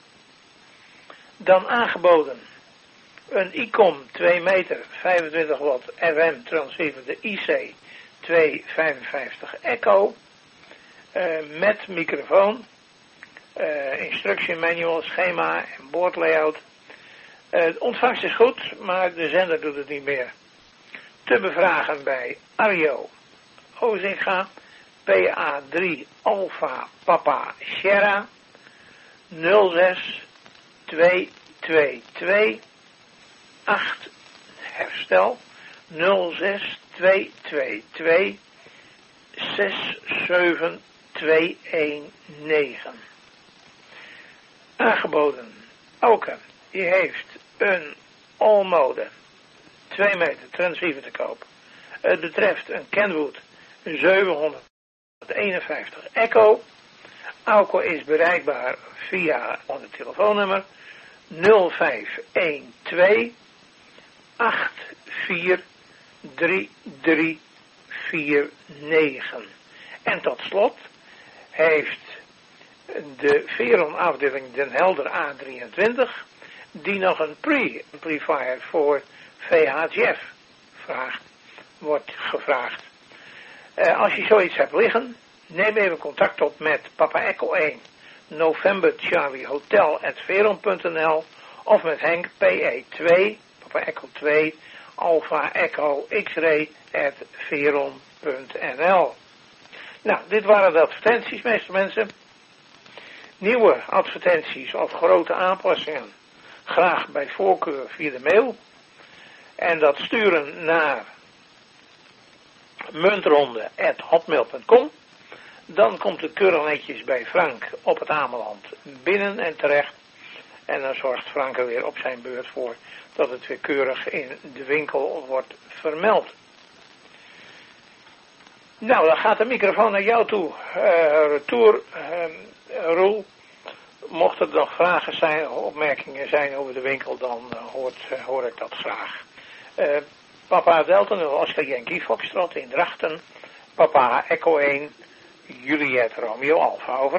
Dan aangeboden een I C O M twee meter vijfentwintig watt F M transceiver, de I C tweehonderdvijfenvijftig Echo, uh, met microfoon, uh, instructiemanual, schema en boordlayout. Uh, de ontvangst is goed, maar de zender doet het niet meer. Te bevragen bij Arjo Ozinga, P A drie Alpha Papa Sierra, nul zes twee twee twee acht, herstel, nul zes twee twee twee zes zeven twee een negen. Aangeboden. Auken, die heeft een all-mode twee meter transceiver te koop. Het betreft een Kenwood zevenhonderdeenenvijftig Echo. Auken is bereikbaar via het telefoonnummer nul vijf een twee acht vier drie drie vier negen. En tot slot heeft de Veron afdeling Den Helder A drieëntwintig die nog een pre-amplifier voor V H F vraagt, wordt gevraagd. Uh, als je zoiets hebt liggen, neem even contact op met Papa Echo één, November Charlie Hotel at veron punt n l of met Henk P E twee, Papa Echo twee, Alpha Echo X-ray at veron punt n l. Nou, dit waren de advertenties, meeste mensen. Nieuwe advertenties of grote aanpassingen, graag bij voorkeur via de mail. En dat sturen naar muntronde at hotmail punt com. Dan komt het keurig netjes bij Frank op het Ameland binnen en terecht. En dan zorgt Frank er weer op zijn beurt voor dat het weer keurig in de winkel wordt vermeld. Nou, dan gaat de microfoon naar jou toe, uh, retour, uh, Roel, mochten er nog vragen zijn, opmerkingen zijn over de winkel, dan uh, hoort, uh, hoor ik dat graag. Uh, Papa Delta nul Oscar Yankee Foxtrot in Drachten. Papa Echo één Juliet Romeo Alpha, over.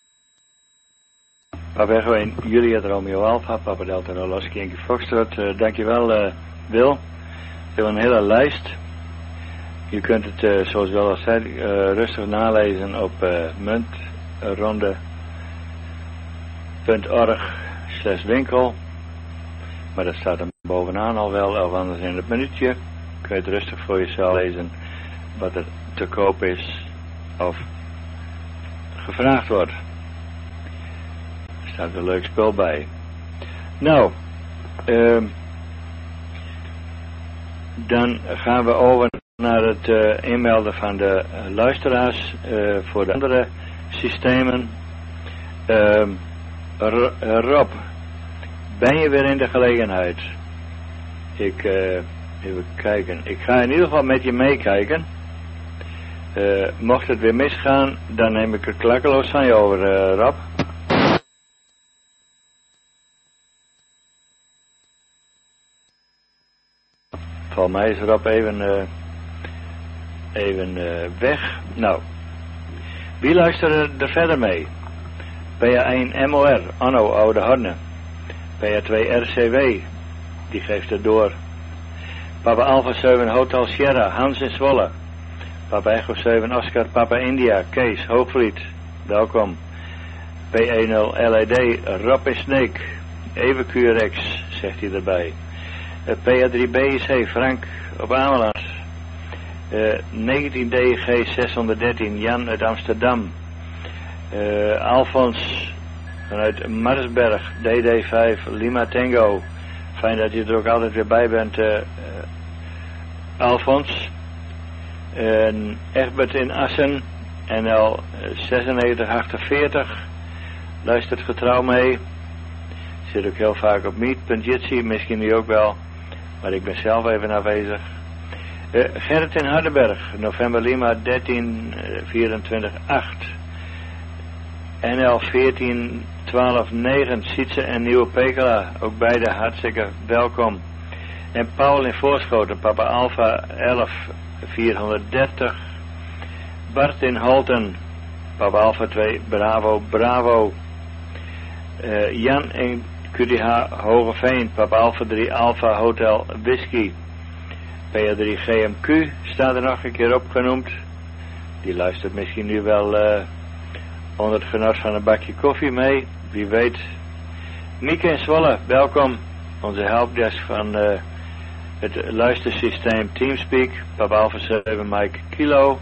Papa Echo één Juliet Romeo Alpha, Papa Delta nul Oscar Yankee Foxtrot. Uh, dankjewel uh, Wil. We hebben een hele lijst. Je kunt het, uh, zoals wel al zei, uh, rustig nalezen op uh, muntronde punt org slash winkel. Maar dat staat er bovenaan al wel, of anders in het minuutje. Kun je het rustig voor jezelf lezen wat er te koop is of gevraagd wordt. Er staat een leuk spul bij. Nou, uh, dan gaan we over naar het uh, inmelden van de uh, luisteraars uh, voor de andere systemen. Uh, Rob, ben je weer in de gelegenheid? Ik, uh, even kijken. Ik ga in ieder geval met je meekijken. Uh, mocht het weer misgaan, dan neem ik het klakkeloos van je over, uh, Rob. Voor mij is Rob even, uh, even uh, weg. Nou, wie luistert er verder mee? P A één M O R, Anno Oude Horne. P A twee R C W, die geeft het door. Papa Alpha zeven Hotel Sierra, Hans in Zwolle. Papa Echo zeven Oscar, Papa India, Kees, Hoogvliet, welkom. P A nul L E D, Rob in Sneek, Even Q R X, zegt hij erbij. P A drie B I C, Frank op Ameland. Uh, negentien D G zeshonderddertien, Jan uit Amsterdam. Uh, Alfons vanuit Marsberg, D D vijf, Lima Tango. Fijn dat je er ook altijd weer bij bent, uh, uh, Alfons. En Egbert in Assen, N L zesennegentig achtenveertig. Luistert getrouw mee. Zit ook heel vaak op meet punt jitsi, misschien nu ook wel. Maar ik ben zelf even afwezig. Uh, Gerrit in Hardenberg, November Lima dertien vierentwintig acht. N L veertien twaalf negen, Sietse en Nieuwe Pekela, ook beide hartstikke welkom. En Paul in Voorschoten, Papa Alpha elf vierhonderddertig. Bart in Holten, Papa Alpha twee, Bravo, Bravo. Uh, Jan in Q D H Hogeveen, Papa Alpha drie, Alpha Hotel Whisky. P A drie G M Q staat er nog een keer op genoemd. Die luistert misschien nu wel uh, onder het genot van een bakje koffie mee, wie weet. Mieke in Zwolle, welkom. Onze helpdesk van uh, het luistersysteem Teamspeak, Papa Alpha zeven Mike Kilo.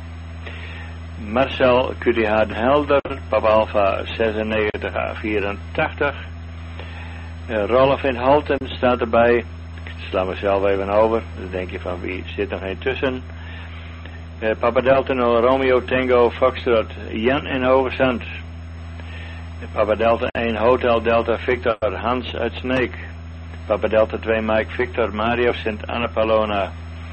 Marcel Q D H Helder, Papa Alpha zesennegentig vierentachtig. Uh, Rolf in Halten staat erbij. Ik sla mezelf even over. Dan denk je van wie zit nog een tussen. Uh, Papa Delta nul Romeo Tango Foxtrot, Jan in Hoogezand. Uh, Papa Delta één Hotel Delta Victor, Hans uit Sneek. Papa Delta twee Mike Victor, Mario Sint Anna Palona.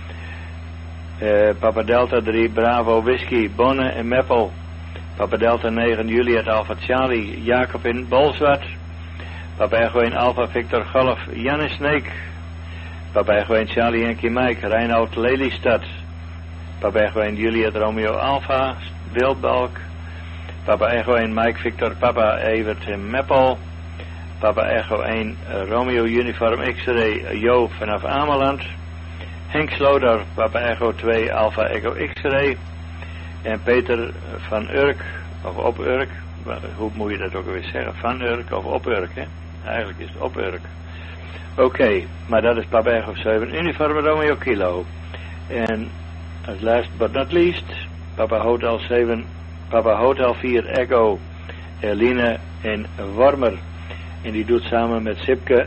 Uh, Papa Delta drie Bravo Whisky, Bonne en Meppel. Papa Delta negen Juliet Alpha Charlie, Jacob in Bolzwart. Papa Echo één Alpha Victor Golf, Jan in Sneek. Papa Echo één Charlie Yankee Mike, Reinoud Lelystad. Papa Echo één Juliet Romeo Alpha, Wildbalk. Papa Echo één Mike Victor Papa Evert in Meppel. Papa Echo één uh, Romeo Uniform X-Ray Jo vanaf Ameland. Henk Sloder, Papa Echo twee Alpha Echo X-Ray. En Peter van Urk, of op Urk, hoe moet je dat ook alweer zeggen? Van Urk of op Urk, hè? Eigenlijk is het op Urk. Oké, okay, maar dat is Papa Echo zeven Uniform Romeo Kilo. En as last but not least, Papa Hotel zeven, Papa Hotel vier Echo, Eline in Wormer. En die doet samen met Sipke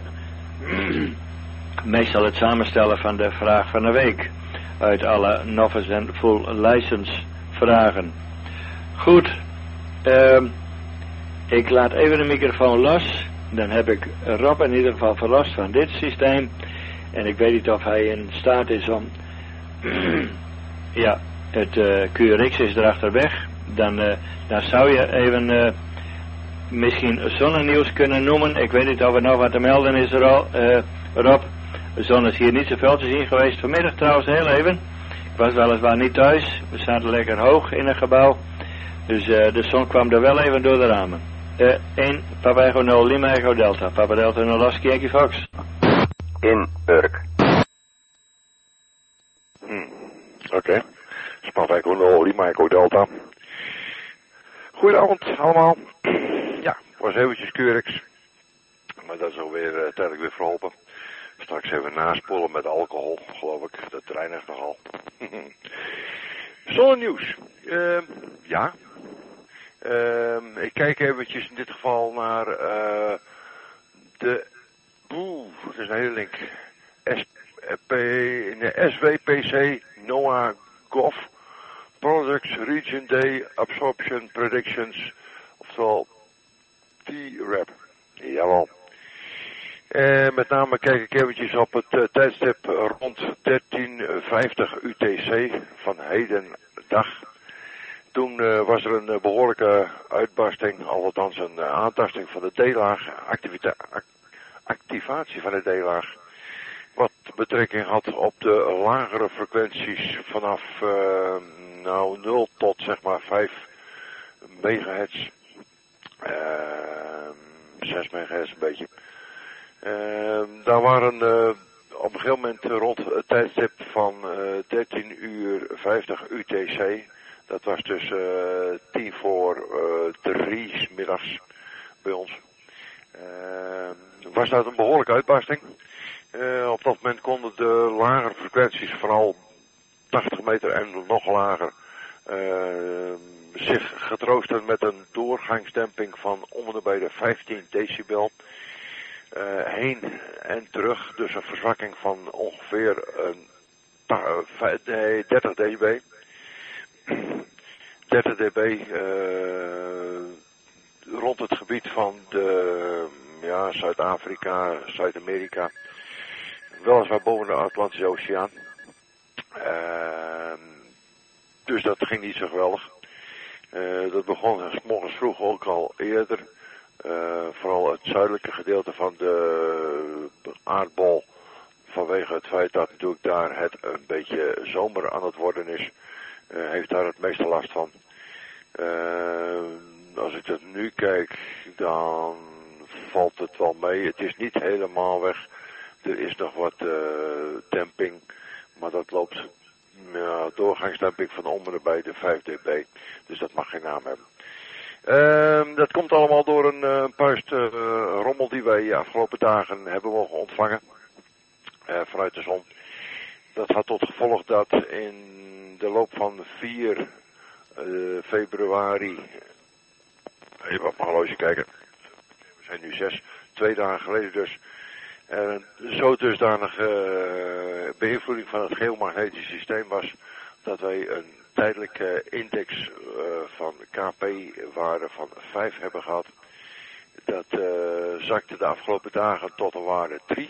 meestal het samenstellen van de vraag van de week. Uit alle novice en full license vragen. Goed, uh, ik laat even de microfoon los. Dan heb ik Rob in ieder geval verlost van dit systeem. En ik weet niet of hij in staat is om... ja, het uh, Q R X is erachter weg. Dan, uh, dan zou je even uh, misschien zonnenieuws kunnen noemen. Ik weet niet of er nog wat te melden is, Ro, uh, Rob. De zon is hier niet zoveel te zien geweest. Vanmiddag trouwens heel even. Ik was weliswaar niet thuis. We zaten lekker hoog in het gebouw. Dus uh, de zon kwam er wel even door de ramen. Uh, één, Papa Echo nul, Lima Echo Delta. Papa Delta nul, Lasky Yankee Fox. In Urk. Hmm. Oké. Okay. Papa Echo nul, Lima Echo Delta. Goedenavond allemaal. Ja, was eventjes keurigs. Maar dat is alweer uh, tijdelijk weer verholpen. Straks even naspoelen met alcohol, geloof ik. Dat reinigt nogal. Zonnenieuws. Uh, ja. Uh, ik kijk eventjes in dit geval naar uh, de... Oeh, dat is een hele link. S P, nee, S W P C NOAA Gov Products Region Day Absorption Predictions. Oftewel T-RAP. Jawel. En met name kijk ik eventjes op het uh, tijdstip rond dertien vijftig U T C van hedendag. Toen uh, was er een uh, behoorlijke uitbarsting, althans een uh, aantasting van de D-laag, act activatie van de D-laag. Wat betrekking had op de lagere frequenties vanaf uh, nou nul tot zeg maar vijf megahertz. Uh, zes megahertz een beetje. Uh, daar waren uh, op een gegeven moment rond het tijdstip van uh, dertien uur vijftig U T C. Dat was dus uh, tien voor uh, drie 's middags bij ons. Uh, was dat een behoorlijke uitbarsting. Uh, op dat moment konden de lagere frequenties, vooral tachtig meter en nog lager, uh, zich getroosten met een doorgangsdemping van om en nabij de vijftien decibel. Uh, heen en terug, dus een verzwakking van ongeveer een, uh, nee, dertig decibel. dertig decibel uh, rond het gebied van de ja, Zuid-Afrika, Zuid-Amerika. Weliswaar boven de Atlantische Oceaan. Uh, dus dat ging niet zo geweldig. Uh, dat begon 's morgens vroeg ook al eerder. Uh, vooral het zuidelijke gedeelte van de aardbol. Vanwege het feit dat natuurlijk daar het een beetje zomer aan het worden is. Uh, heeft daar het meeste last van. Uh, als ik dat nu kijk, dan valt het wel mee. Het is niet helemaal weg. Er is nog wat uh, demping, maar dat loopt ja, doorgangsdemping van om en bij de vijf decibel. Dus dat mag geen naam hebben. Uh, dat komt allemaal door een uh, puist uh, rommel die wij afgelopen dagen hebben mogen ontvangen uh, vanuit de zon. Dat had tot gevolg dat in de loop van vier februari, even op mijn horloge kijken, we zijn nu zes, twee dagen geleden dus, er een zo dusdanige uh, beïnvloeding van het geomagnetisch systeem was, dat wij een tijdelijke index uh, van K P-waarde van vijf hebben gehad. Dat uh, zakte de afgelopen dagen tot een waarde drie.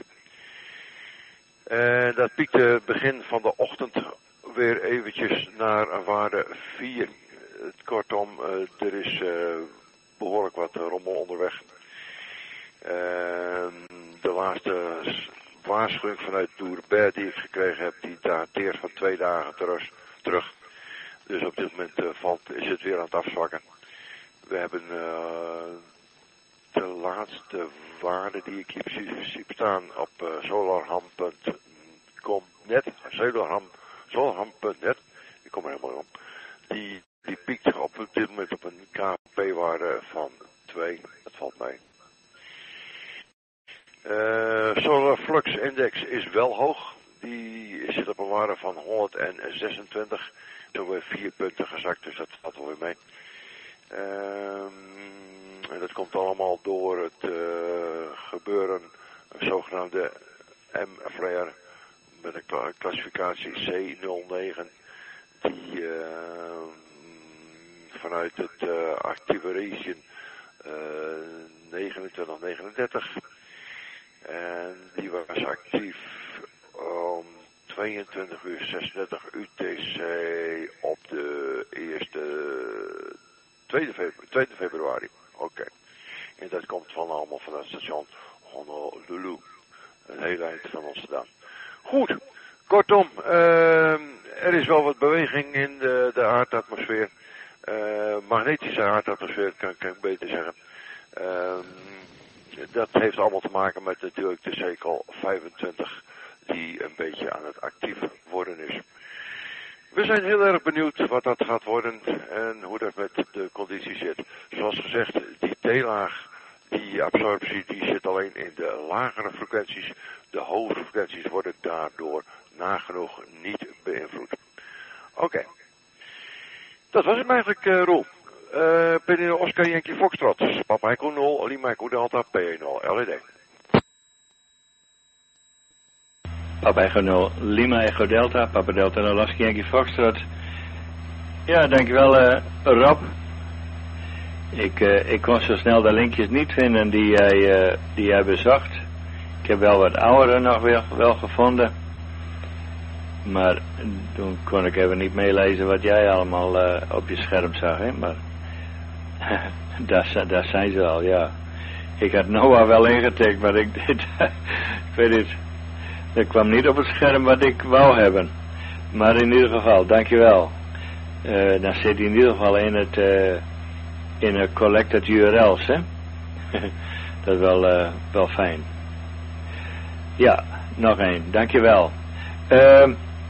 En dat piekte begin van de ochtend weer eventjes naar een waarde vier. Kortom, uh, er is uh, behoorlijk wat rommel onderweg. Uh, de laatste waarschuwing vanuit Doerbert die ik gekregen heb, die dateert van twee dagen terug. terug. Dus op dit moment uh, valt, is het weer aan het afzwakken. We hebben uh, de laatste waarde die ik hier precies zie staan op uh, solarham punt com net, solarham, solarham punt net, ik kom er helemaal om. Die, die piekt op dit moment op een K P-waarde van twee, dat valt mee. Uh, Solar Flux Index is wel hoog. Die zit op een waarde van honderdzesentwintig. Zo weer vier punten gezakt, dus dat valt wel weer mee. Uh, en dat komt allemaal door het uh, gebeuren, een zogenaamde M-flare met een klassificatie C nul negen. Die uh, vanuit het uh, actieve region uh, negenentwintig negenendertig. En die was actief om tweeëntwintig uur zesendertig U T C op de eerste tweede februari. Oké. Okay. En dat komt van allemaal van het station Honolulu. Een heel eind van ons vandaan. Goed, kortom, uh, er is wel wat beweging in de, de aardatmosfeer. Uh, magnetische aardatmosfeer, kan, kan ik beter zeggen. Uh, dat heeft allemaal te maken met natuurlijk de cirkel vijfentwintig, die een beetje aan het actief worden is. We zijn heel erg benieuwd wat dat gaat worden en hoe dat met de conditie zit. Zoals gezegd, die T-laag, die absorptie, die zit alleen in de lagere frequenties. De hoge frequenties worden daardoor nagenoeg niet beïnvloed. Oké. Okay. Dat was het eigenlijk, uh, Roel. Uh, Penino Oscar Yankee Foxtrot. Papa Echo nul, Lima Echo Delta, P nul, L E D. Papa Echo nul, Lima Echo Delta, Papa Delta nul, Oscar Yankee Foxtrot. Ja, dankjewel uh, Rob. Ik, uh, ik kon zo snel de linkjes niet vinden die jij, uh, die jij bezocht. Ik heb wel wat oudere nog wel, wel gevonden. Maar toen kon ik even niet meelezen wat jij allemaal uh, op je scherm zag. Hè? Maar daar, daar zijn ze al, ja. Ik had Noah wel ingetikt, maar ik, dit, ik weet het. Er kwam niet op het scherm wat ik wou hebben. Maar in ieder geval, dankjewel. Uh, dan zit hij in ieder geval in het... Uh, in een collected U R L's, hè. Dat is wel, uh, wel fijn. Ja, nog één, dankjewel. Uh,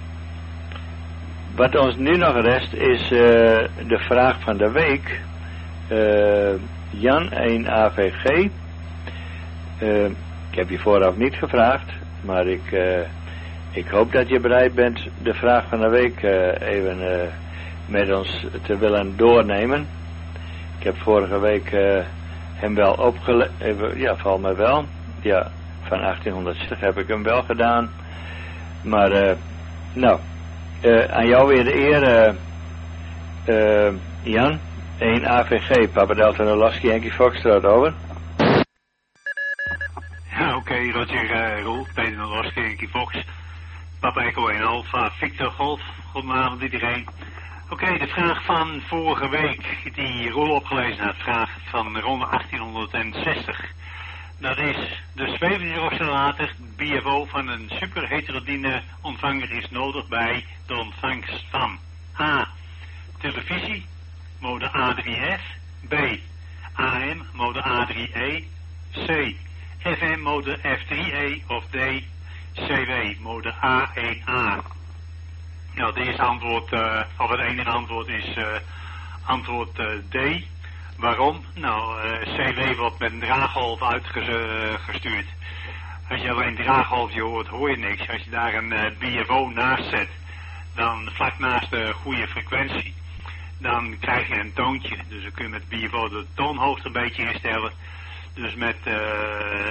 wat ons nu nog rest is uh, de vraag van de week. Uh, Jan één A V G. Uh, ik heb je vooraf niet gevraagd, maar ik, uh, ik hoop dat je bereid bent de vraag van de week uh, even uh, met ons te willen doornemen. Ik heb vorige week uh, hem wel opgelegd, ja, valt me wel. Ja, van achttienhonderdzestig heb ik hem wel gedaan. Maar, uh, nou, uh, aan jou weer de eer, uh, uh, Jan. één A V G, Papa Delta Nolaski, Yankee Foxtrot, over. Ja, oké, okay, Roger, uh, Roel, Peter Nolaski, Yankee Fox. Papa Echo één Alpha, Victor Golf. Goedenavond iedereen. Oké, okay, de vraag van vorige week, die Roel opgelezen had, vraag van rond achttienhonderdzestig. Dat is, de zweefdrosolator B F O van een superheterodine ontvanger is nodig bij de ontvangst van A. Televisie, mode A drie F, B. A M, mode A drie E, C. F M, mode F drie E of D. C W, mode A één A. Nou, het eerste antwoord, uh, of het enige antwoord is uh, antwoord uh, D. Waarom? Nou, uh, C W wordt met een draaggolf uitgestuurd. Als je alleen draaggolfje hoort, hoor je niks. Als je daar een uh, B F O naast zet, dan vlak naast de goede frequentie, dan krijg je een toontje. Dus dan kun je met B F O de toonhoogte een beetje instellen. Dus met... Uh,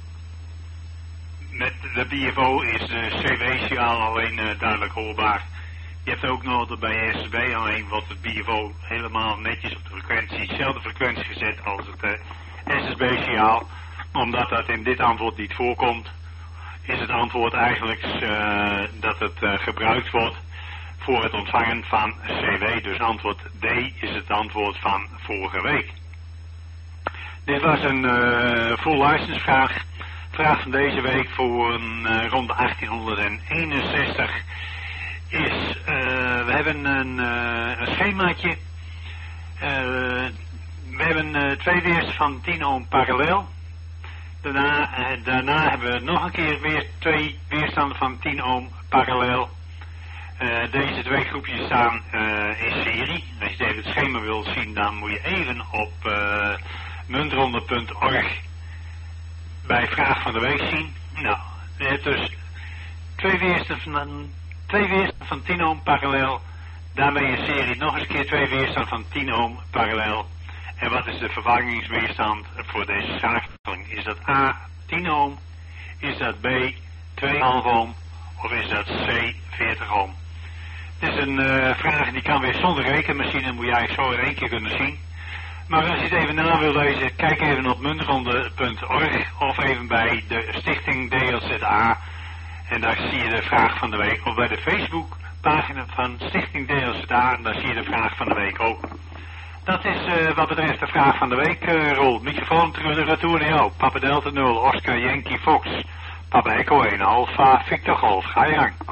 Met de B F O is de C W-signaal alleen uh, duidelijk hoorbaar. Je hebt ook nog bij S S B alleen wordt het B F O helemaal netjes op de frequentie, dezelfde frequentie gezet als het uh, S S B-signaal. Omdat dat in dit antwoord niet voorkomt, is het antwoord eigenlijk uh, dat het uh, gebruikt wordt voor het ontvangen van C W. Dus antwoord D is het antwoord van vorige week. Dit was een uh, full license vraag. Vraag van deze week voor een uh, rond achttienhonderdeenenzestig is, uh, we hebben een, uh, een schemaatje. Uh, we hebben uh, twee weers van tien ohm parallel. Daarna, uh, daarna hebben we nog een keer weer twee weerstanden van tien ohm parallel. Uh, deze twee groepjes staan uh, in serie. Als je even het schema wilt zien, dan moet je even op uh, muntronde punt org bij vraag van de week zien. Nou, je hebt dus twee weerstanden van, twee weerstanden van tien ohm parallel. Daarmee in serie nog eens keer twee weerstanden van tien ohm parallel. En wat is de vervangingsweerstand voor deze schakeling? Is dat A tien ohm? Is dat B twee komma vijf ohm? Of is dat C veertig ohm? Het is een uh, vraag die kan weer zonder rekenmachine, moet jij zo in één keer kunnen zien. Maar als je het even na wil lezen, kijk even op muntronde punt org of even bij de stichting D L Z A. En daar zie je de vraag van de week. Of bij de Facebookpagina van stichting D L Z A, daar zie je de vraag van de week ook. Dat is uh, wat betreft de vraag van de week, uh, Roel. Microfoon terug de retour naar jou. Papa Delta nul, Oscar Yankee Fox. Papa Echo één, Alpha Victor Golf. Ga je gang.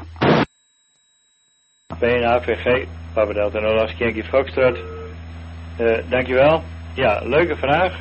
B N A V G, Papa Delta nul, Oscar Yankee Foxtrot. Uh, dankjewel. Ja, leuke vraag.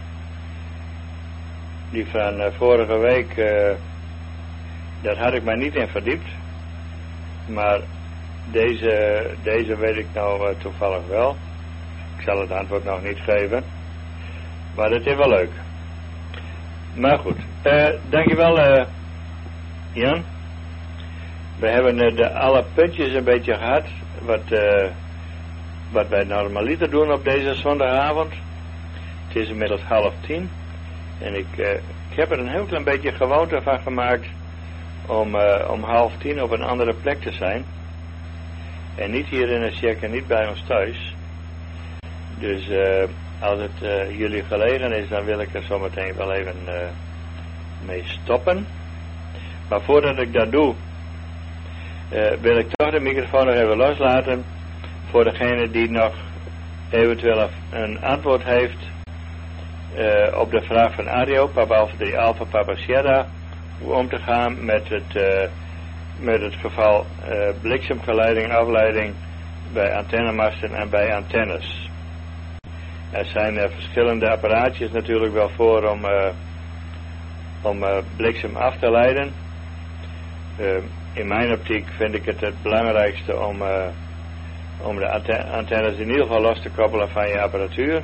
Die van uh, vorige week, uh, daar had ik mij niet in verdiept. Maar deze, deze weet ik nou uh, toevallig wel. Ik zal het antwoord nog niet geven. Maar het is wel leuk. Maar goed. Uh, dankjewel uh, Jan. We hebben uh, de alle puntjes een beetje gehad. Wat, uh, wat wij normaliter doen op deze zondagavond. Het is inmiddels half tien. En ik, uh, ik heb er een heel klein beetje gewoonte van gemaakt. Om, uh, om half tien op een andere plek te zijn. En niet hier in de check en niet bij ons thuis. Dus uh, als het uh, jullie gelegen is, dan wil ik er zometeen wel even uh, mee stoppen. Maar voordat ik dat doe, uh, wil ik toch de microfoon nog even loslaten. Voor degene die nog eventueel een antwoord heeft uh, op de vraag van Ario, Papa Alpha drie Alpha Papa Sierra, hoe om te gaan met het, uh, met het geval uh, bliksemgeleiding, afleiding bij antennemasten en bij antennes. Er zijn uh, verschillende apparaatjes natuurlijk wel voor om, uh, om uh, bliksem af te leiden. Uh, in mijn optiek vind ik het het belangrijkste om, uh, om de anten- antennes in ieder geval los te koppelen van je apparatuur.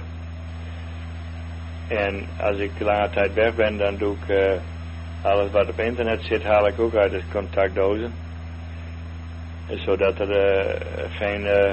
En als ik lange tijd weg ben, dan doe ik uh, alles wat op internet zit, haal ik ook uit de contactdozen. Zodat er uh, geen... Uh,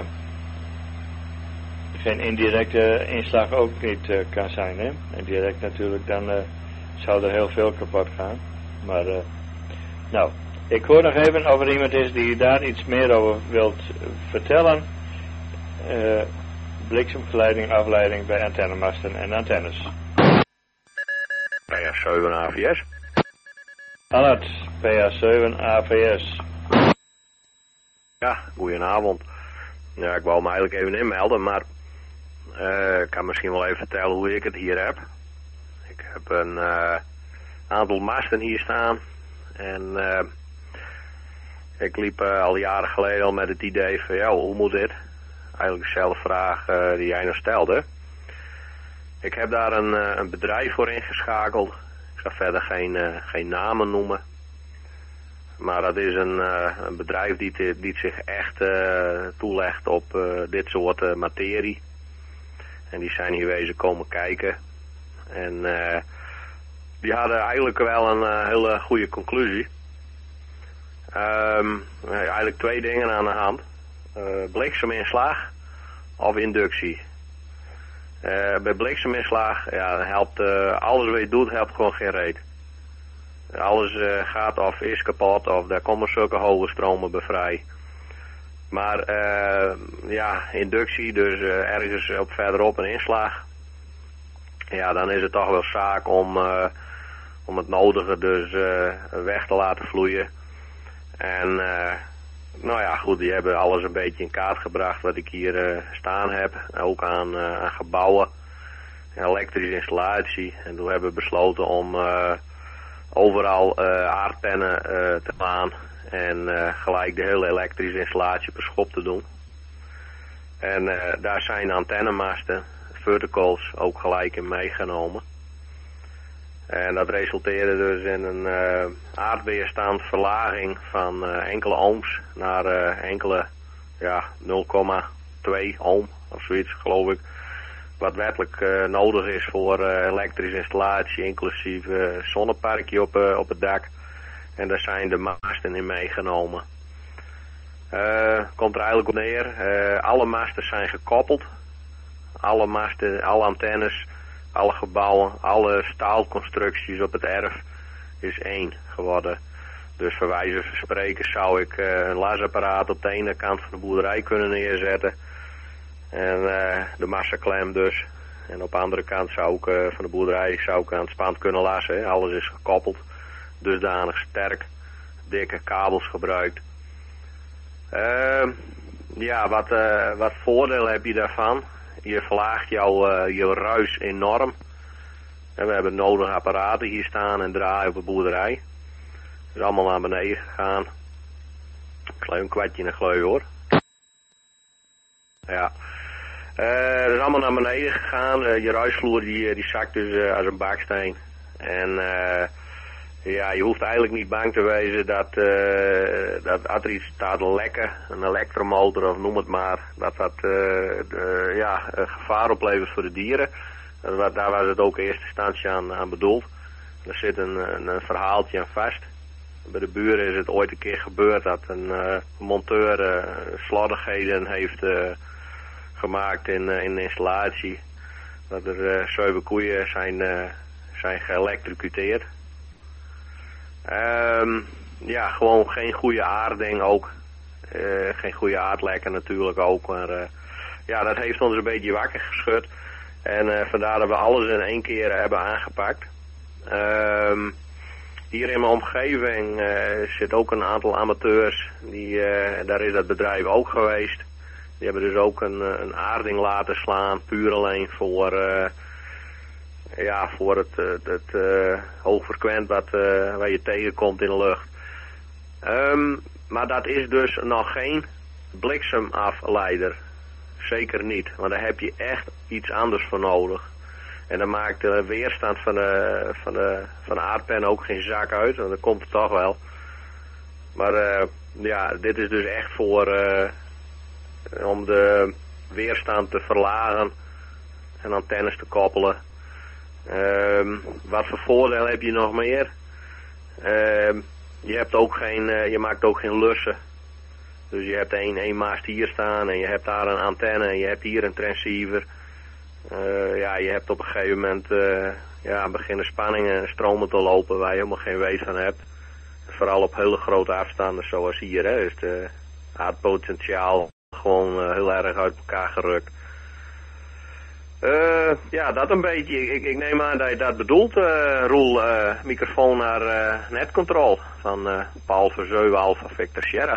geen indirecte inslag ook niet uh, kan zijn, hè. En direct natuurlijk, dan uh, zou er heel veel kapot gaan. Maar, uh, nou, ik hoor nog even of er iemand is die daar iets meer over wilt uh, vertellen. Uh, bliksemgeleiding, afleiding bij antennemasten en antennes. P A zeven A V S. Allard, P A zeven A V S. Ja, goedenavond. Ja, ik wou me eigenlijk even inmelden, maar... Uh, ik kan misschien wel even vertellen hoe ik het hier heb. Ik heb een uh, aantal masten hier staan. En uh, ik liep uh, al jaren geleden al met het idee van, ja, hoe moet dit? Eigenlijk dezelfde vraag uh, die jij nog stelde. Ik heb daar een, uh, een bedrijf voor ingeschakeld. Ik zal verder geen, uh, geen namen noemen. Maar dat is een, uh, een bedrijf die, te, die zich echt uh, toelegt op uh, dit soort uh, materie. En die zijn hier wezen komen kijken. En uh, die hadden eigenlijk wel een uh, hele goede conclusie. Um, eigenlijk twee dingen aan de hand. Uh, blikseminslag of inductie. Uh, bij blikseminslag, ja, helpt uh, alles wat je doet, helpt gewoon geen reet. Alles uh, gaat of is kapot of daar komen zulke hoge stromen bij vrij. Maar uh, ja, inductie, dus uh, ergens op verderop een inslag. Ja, dan is het toch wel zaak om, uh, om het nodige dus uh, weg te laten vloeien. En uh, nou ja, goed, die hebben alles een beetje in kaart gebracht wat ik hier uh, staan heb. Ook aan, uh, aan gebouwen, elektrische installatie. En toen hebben we besloten om uh, overal uh, aardpennen uh, te slaan. En uh, gelijk de hele elektrische installatie per schop te doen. En uh, daar zijn antennemasten, verticals, ook gelijk in meegenomen. En dat resulteerde dus in een uh, aardweerstandverlaging van uh, enkele ohms naar uh, enkele, ja, nul komma twee ohm of zoiets, geloof ik. Wat wettelijk uh, nodig is voor uh, elektrische installatie, inclusief uh, zonneparkje op, uh, op het dak. En daar zijn de masten in meegenomen. Uh, komt er eigenlijk op neer. Uh, alle masten zijn gekoppeld. Alle masten, alle antennes, alle gebouwen, alle staalconstructies op het erf is één geworden. Dus voor wijze van spreken zou ik uh, een lasapparaat op de ene kant van de boerderij kunnen neerzetten. En uh, de massaklem dus. En op de andere kant zou ik uh, van de boerderij zou ik aan het spand kunnen lassen. Hè. Alles is gekoppeld. Dusdanig sterk, dikke kabels gebruikt. Uh, ja, wat, uh, wat voordeel heb je daarvan? je verlaagt jouw, uh, je ruis enorm. En we hebben nodige apparaten hier staan en draaien op de boerderij. Het is allemaal naar beneden gegaan. Ik geloof een kwartje in een gleu hoor. Ja. Uh, het is allemaal naar beneden gegaan. Uh, je ruisvloer die, die zakt dus uh, als een baksteen. En uh, ja, je hoeft eigenlijk niet bang te wezen dat, uh, dat als er iets staat lekken, een elektromotor of noem het maar, dat dat uh, de, ja, gevaar oplevert voor de dieren. Dat, daar was het ook in eerste instantie aan, aan bedoeld. Er zit een, een, een verhaaltje aan vast. Bij de buren is het ooit een keer gebeurd dat een uh, monteur uh, slordigheden heeft uh, gemaakt in, uh, in de installatie. Dat er uh, zeven koeien zijn, uh, zijn geëlektrocuteerd. Um, ja, gewoon geen goede aarding ook. Uh, geen goede aardlekken natuurlijk ook. Maar uh, ja, dat heeft ons een beetje wakker geschud. En uh, vandaar dat we alles in één keer uh, hebben aangepakt. Um, hier in mijn omgeving uh, zit ook een aantal amateurs. Die, uh, daar is dat bedrijf ook geweest. Die hebben dus ook een, een aarding laten slaan. Puur alleen voor, uh, ja, voor het, het, het uh, hoogfrequent wat, uh, waar je tegenkomt in de lucht. Um, maar dat is dus nog geen bliksemafleider. Zeker niet, want daar heb je echt iets anders voor nodig. En dan maakt de weerstand van de, van de, van de aardpen ook geen zak uit, want dat komt het toch wel. Maar uh, ja, dit is dus echt voor uh, om de weerstand te verlagen en antennes te koppelen. Uh, wat voor voordeel heb je nog meer? Uh, je hebt ook geen, uh, je maakt ook geen lussen. Dus je hebt één, één mast hier staan en je hebt daar een antenne en je hebt hier een transceiver. Uh, ja, je hebt op een gegeven moment uh, ja, beginnen spanningen en stromen te lopen waar je helemaal geen weet van hebt. Vooral op hele grote afstanden zoals hier, hè, is het aardpotentiaal gewoon uh, heel erg uit elkaar gerukt. Uh, ja, dat een beetje. Ik, ik neem aan dat je dat bedoelt, uh, Roel. Uh, microfoon naar uh, netcontrol van uh, Paul Verzeuwen Alpha Victor Sierra.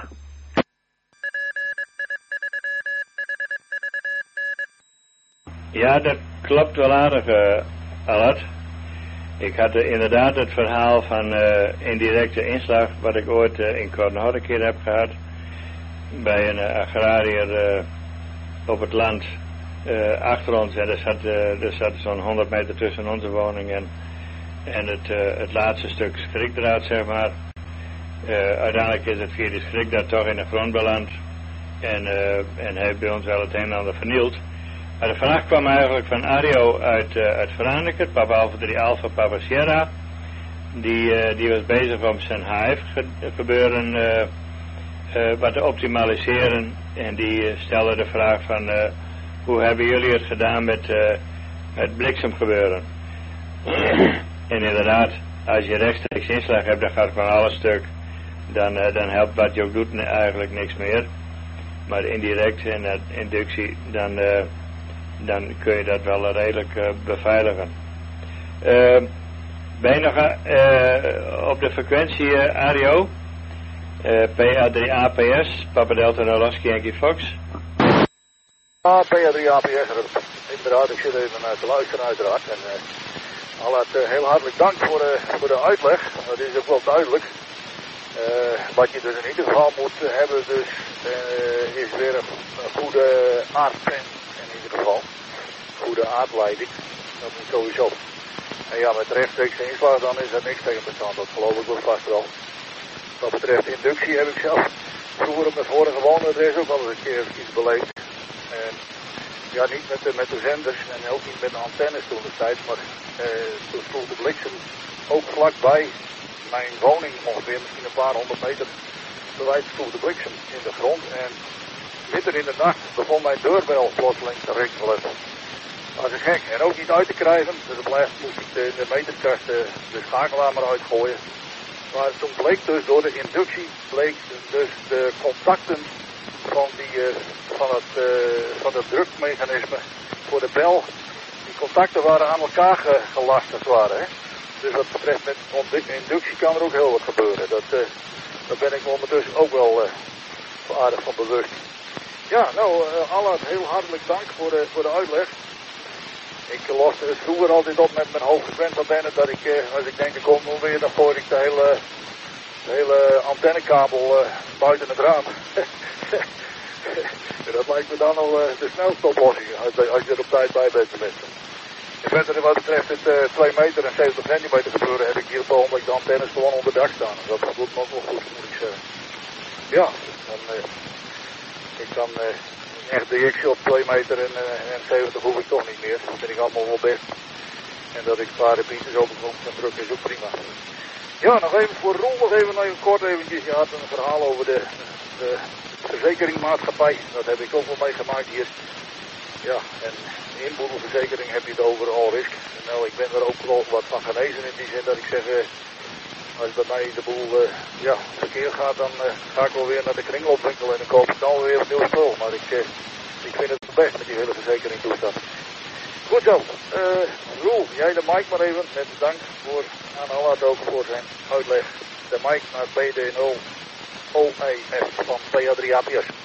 Ja, dat klopt wel aardig, uh, Allard. Ik had uh, inderdaad het verhaal van uh, indirecte inslag, wat ik ooit uh, in Kornhout een keer heb gehad, bij een uh, agrariër uh, op het land uh, achter ons. En er zat, uh, er zat zo'n honderd meter tussen onze woning en, en het, uh, het laatste stuk schrikdraad, zeg maar. Uh, uiteindelijk is het via die schrikdraad toch in de grond beland en, uh, en heeft bij ons wel het een en ander vernield. Maar de vraag kwam eigenlijk van Ario uit, uh, uit Franeker, Papa Alpha drie Alpha Papa Sierra. Die, uh, die was bezig om zijn H F ge gebeuren uh, uh, wat te optimaliseren. En die uh, stelde de vraag van uh, hoe hebben jullie het gedaan met uh, het bliksemgebeuren? En inderdaad, als je rechtstreeks inslag hebt, dan gaat van alles stuk. Dan, uh, dan helpt wat je ook doet eigenlijk niks meer. Maar indirect en uh, inductie, dan... Uh, dan kun je dat wel redelijk uh, beveiligen. Uh, ben je nog uh, op de frequentie, uh, Ario? Uh, P A drie A P S, Papa Delta Nolaski Yankee Fox. Ah, P A drie A P S, inderdaad, ik zit even uh, te luisteren uiteraard. En uh, Allard, uh, heel hartelijk dank voor, uh, voor de uitleg, dat is ook wel duidelijk. Uh, wat je dus in ieder geval moet hebben, dus, uh, is weer een, een goede aardpen. In ieder geval, goede aardleiding, dat moet sowieso. En ja, met rechtstreekse inslag dan is er niks tegen bestand, dat geloof ik wel vast wel. Wat betreft inductie heb ik zelf vroeger op mijn vorige woonadres ook al eens een keer iets beleefd. En ja, niet met de, met de zenders en ook niet met de antennes toen de tijd, maar uh, toen sloeg de bliksem ook vlakbij mijn woning ongeveer, misschien een paar honderd meter verwijderd sloeg de bliksem in de grond. En midden in de nacht begon mijn deurbel plotseling te rinkelen. Dat is gek. En ook niet uit te krijgen. Dus op blijft moest ik de, de meterkast de, de schakelaar maar uitgooien. Maar toen bleek dus door de inductie, bleek dus de contacten van, die, uh, van, het, uh, van het drukmechanisme voor de bel, die contacten waren aan elkaar ge, gelast als het ware. Hè? Dus wat betreft met inductie kan er ook heel wat gebeuren. Dat, uh, daar ben ik me ondertussen ook wel uh, aardig van bewust. Ja, nou, uh, Allard, heel hartelijk dank voor de, voor de uitleg. Ik loste het vroeger altijd op met mijn hoogfrequentieantenne dat ik, uh, als ik denk ik kom nog weer, dan gooi ik de hele, de hele antennekabel uh, buiten het raam. Dat lijkt me dan al uh, de snelste oplossing, als, als je er op tijd bij bent tenminste. En verder wat betreft het uh, twee meter en zeventig centimeter gebeuren, heb ik hier op het ogenblik de antennes gewoon onder dak staan. Dat doet me ook wel goed, moet ik zeggen. Ja, dan, uh, ik kan uh, echt directie op twee meter en, uh, en zeventig hoef ik toch niet meer. Dat vind ik allemaal wel best. En dat ik een paar repeaters openkom, dan druk is ook prima. Ja, nog even voor Roel, nog even, nog even kort eventjes. Je had een verhaal over de, de verzekeringmaatschappij. Dat heb ik ook wel meegemaakt hier. Ja, en inboedelverzekering heb je het over all risk. Nou, ik ben er ook wel wat van genezen in die zin dat ik zeg, uh, als bij mij de boel uh, ja, verkeerd gaat, dan uh, ga ik wel weer naar de kringloopwinkel en dan koop ik dan weer een nieuw spul. Maar ik, uh, ik vind het best met die hele verzekering toestand. Goed zo, uh, Roel, jij de mic maar even. Met dank voor aan Allard ook voor zijn uitleg. De mic naar B D nul O E F van P A drie A P S.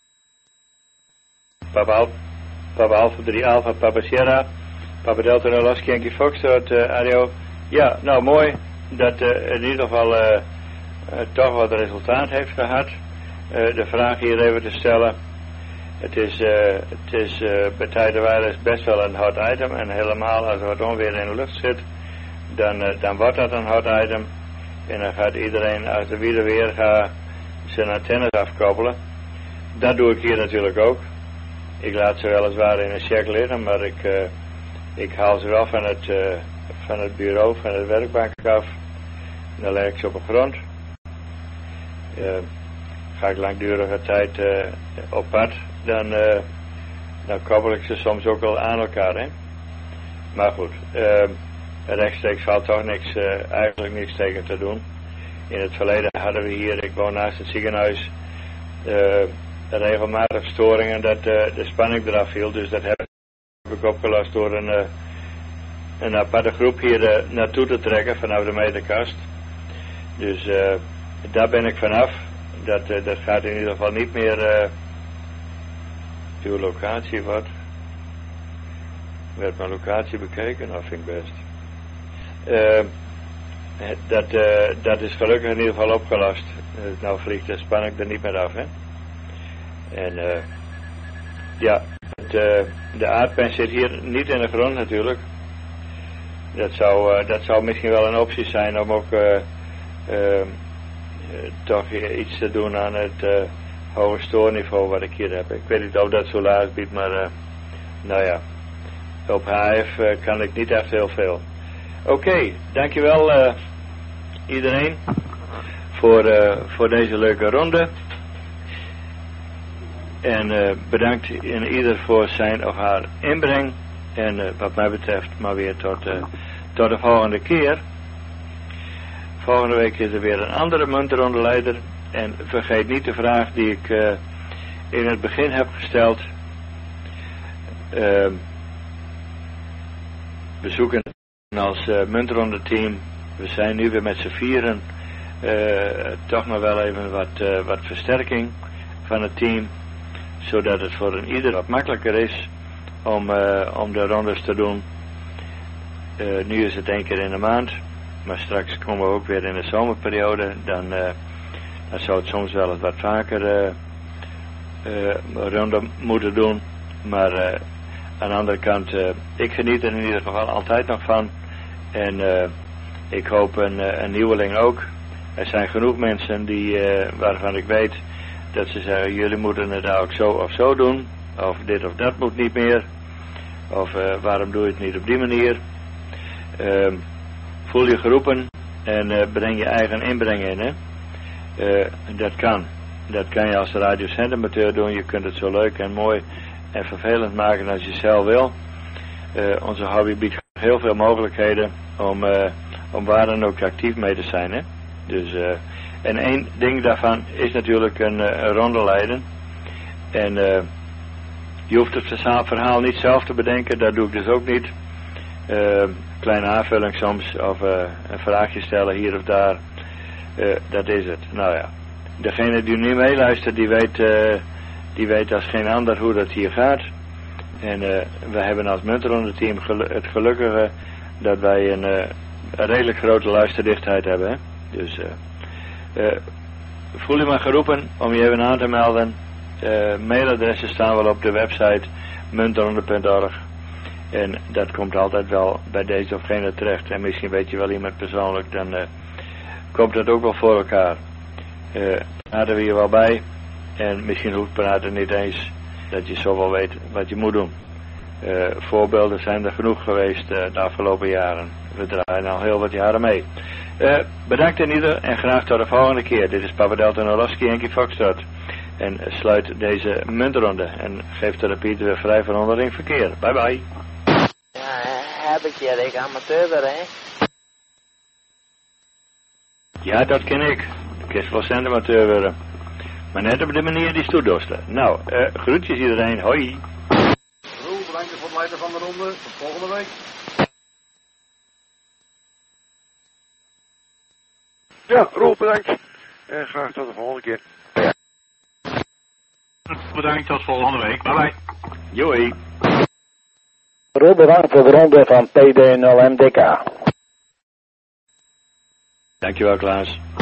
Papa, Al Papa Alpha drie Alpha, Papa Sierra, Papa Delta nul Oscar Yankee Fox uit uh, Ario. Ja, nou mooi dat uh, in ieder geval uh, uh, toch wat resultaat heeft gehad. Uh, de vraag hier even te stellen. Het is, uh, het is uh, bij tijdenwijle best wel een hot item. En helemaal als er wat onweer in de lucht zit, dan, uh, dan wordt dat een hot item. En dan gaat iedereen, als de wielen weer gaat, zijn antennes afkoppelen. Dat doe ik hier natuurlijk ook. Ik laat ze weliswaar in een check liggen, maar ik, uh, ik haal ze wel van het, uh, van het bureau, van het werkbank af. En dan leg ik ze op de grond. Uh, ga ik langdurige tijd uh, op pad, dan, uh, dan koppel ik ze soms ook wel aan elkaar. Hè? Maar goed, uh, rechtstreeks valt toch niks, uh, eigenlijk niks tegen te doen. In het verleden hadden we hier, ik woon naast het ziekenhuis, uh, regelmatig storingen dat uh, de spanning eraf viel. Dus dat heb ik opgelost door een, uh, een aparte groep hier uh, naartoe te trekken vanaf de meterkast. Dus uh, daar ben ik vanaf. Dat, uh, dat gaat in ieder geval niet meer. Uh, uw locatie wat? Werd mijn locatie bekeken? Nou, vind ik best. Uh, dat, uh, dat is gelukkig in ieder geval opgelost. Uh, nou vliegt de spanning er niet meer af, hè? En uh, ja, het, uh, de aardpen zit hier niet in de grond natuurlijk. Dat zou, uh, dat zou misschien wel een optie zijn om ook uh, uh, uh, toch iets te doen aan het uh, hoge stoorniveau wat ik hier heb. Ik weet niet of dat Solaris biedt, maar uh, nou ja, op H F uh, kan ik niet echt heel veel. Oké, okay, dankjewel uh, iedereen voor, uh, voor deze leuke ronde. En uh, bedankt in ieder voor zijn of haar inbreng. En uh, wat mij betreft maar weer tot, uh, tot de volgende keer. Volgende week is er weer een andere muntenrondeleider. En vergeet niet de vraag die ik uh, in het begin heb gesteld. Uh, we zoeken als uh, muntenronde team. We zijn nu weer met z'n vieren. Uh, toch nog wel even wat, uh, wat versterking van het team. Zodat het voor een ieder wat makkelijker is om, uh, om de rondes te doen. Uh, nu is het één keer in de maand. Maar straks komen we ook weer in de zomerperiode. Dan, uh, dan zou het soms wel eens wat vaker uh, uh, ronden moeten doen. Maar uh, aan de andere kant, uh, ik geniet er in ieder geval altijd nog van. En uh, ik hoop een, uh, een nieuweling ook. Er zijn genoeg mensen die, uh, waarvan ik weet dat ze zeggen, jullie moeten het ook zo of zo doen. Of dit of dat moet niet meer. Of uh, waarom doe je het niet op die manier. Uh, voel je geroepen en uh, breng je eigen inbreng in. Hè? Uh, dat kan. Dat kan je als radiocentamateur doen. Je kunt het zo leuk en mooi en vervelend maken als je zelf wil. Uh, onze hobby biedt heel veel mogelijkheden om, uh, om waar dan ook actief mee te zijn. Hè? Dus, uh, en één ding daarvan is natuurlijk een, een ronde leiden. En uh, je hoeft het verhaal niet zelf te bedenken, dat doe ik dus ook niet. Uh, kleine aanvulling soms, of uh, een vraagje stellen hier of daar. Uh, dat is het. Nou ja, degene die nu meeluistert, die weet, uh, die weet als geen ander hoe dat hier gaat. En uh, we hebben als Munteronde team gelu het gelukkige dat wij een, uh, een redelijk grote luisterdichtheid hebben. Hè? Dus uh, uh, voel je maar geroepen om je even aan te melden. Uh, mailadressen staan wel op de website munteronde punt org. En dat komt altijd wel bij deze of gene terecht. En misschien weet je wel iemand persoonlijk, dan uh, komt dat ook wel voor elkaar. Uh, hadden we hier wel bij. En misschien hoeft praten niet eens dat je zo wel weet wat je moet doen. Uh, voorbeelden zijn er genoeg geweest uh, de afgelopen jaren. We draaien al heel wat jaren mee. Uh, bedankt in ieder en graag tot de volgende keer. Dit is Papa Delta Noroski Yankee Foxtrot. En sluit deze muntronde en geeft de repeat weer vrij van onderling verkeer. Bye bye. Ja, heb ik je, ik amateur weer, hè? Ja, dat ken ik. Ik is wel centimateur worden. Maar net op de manier die stoedosten. Nou, uh, groetjes iedereen. Hoi. Roel, bedankt voor het leiden van de ronde. Tot volgende week. Ja, Roel, bedankt. En graag tot de volgende keer. Bedankt, tot volgende week. Bye bye. Joi. Roel, bedankt voor de ronde van P D nul M D K. Dankjewel, Klaas.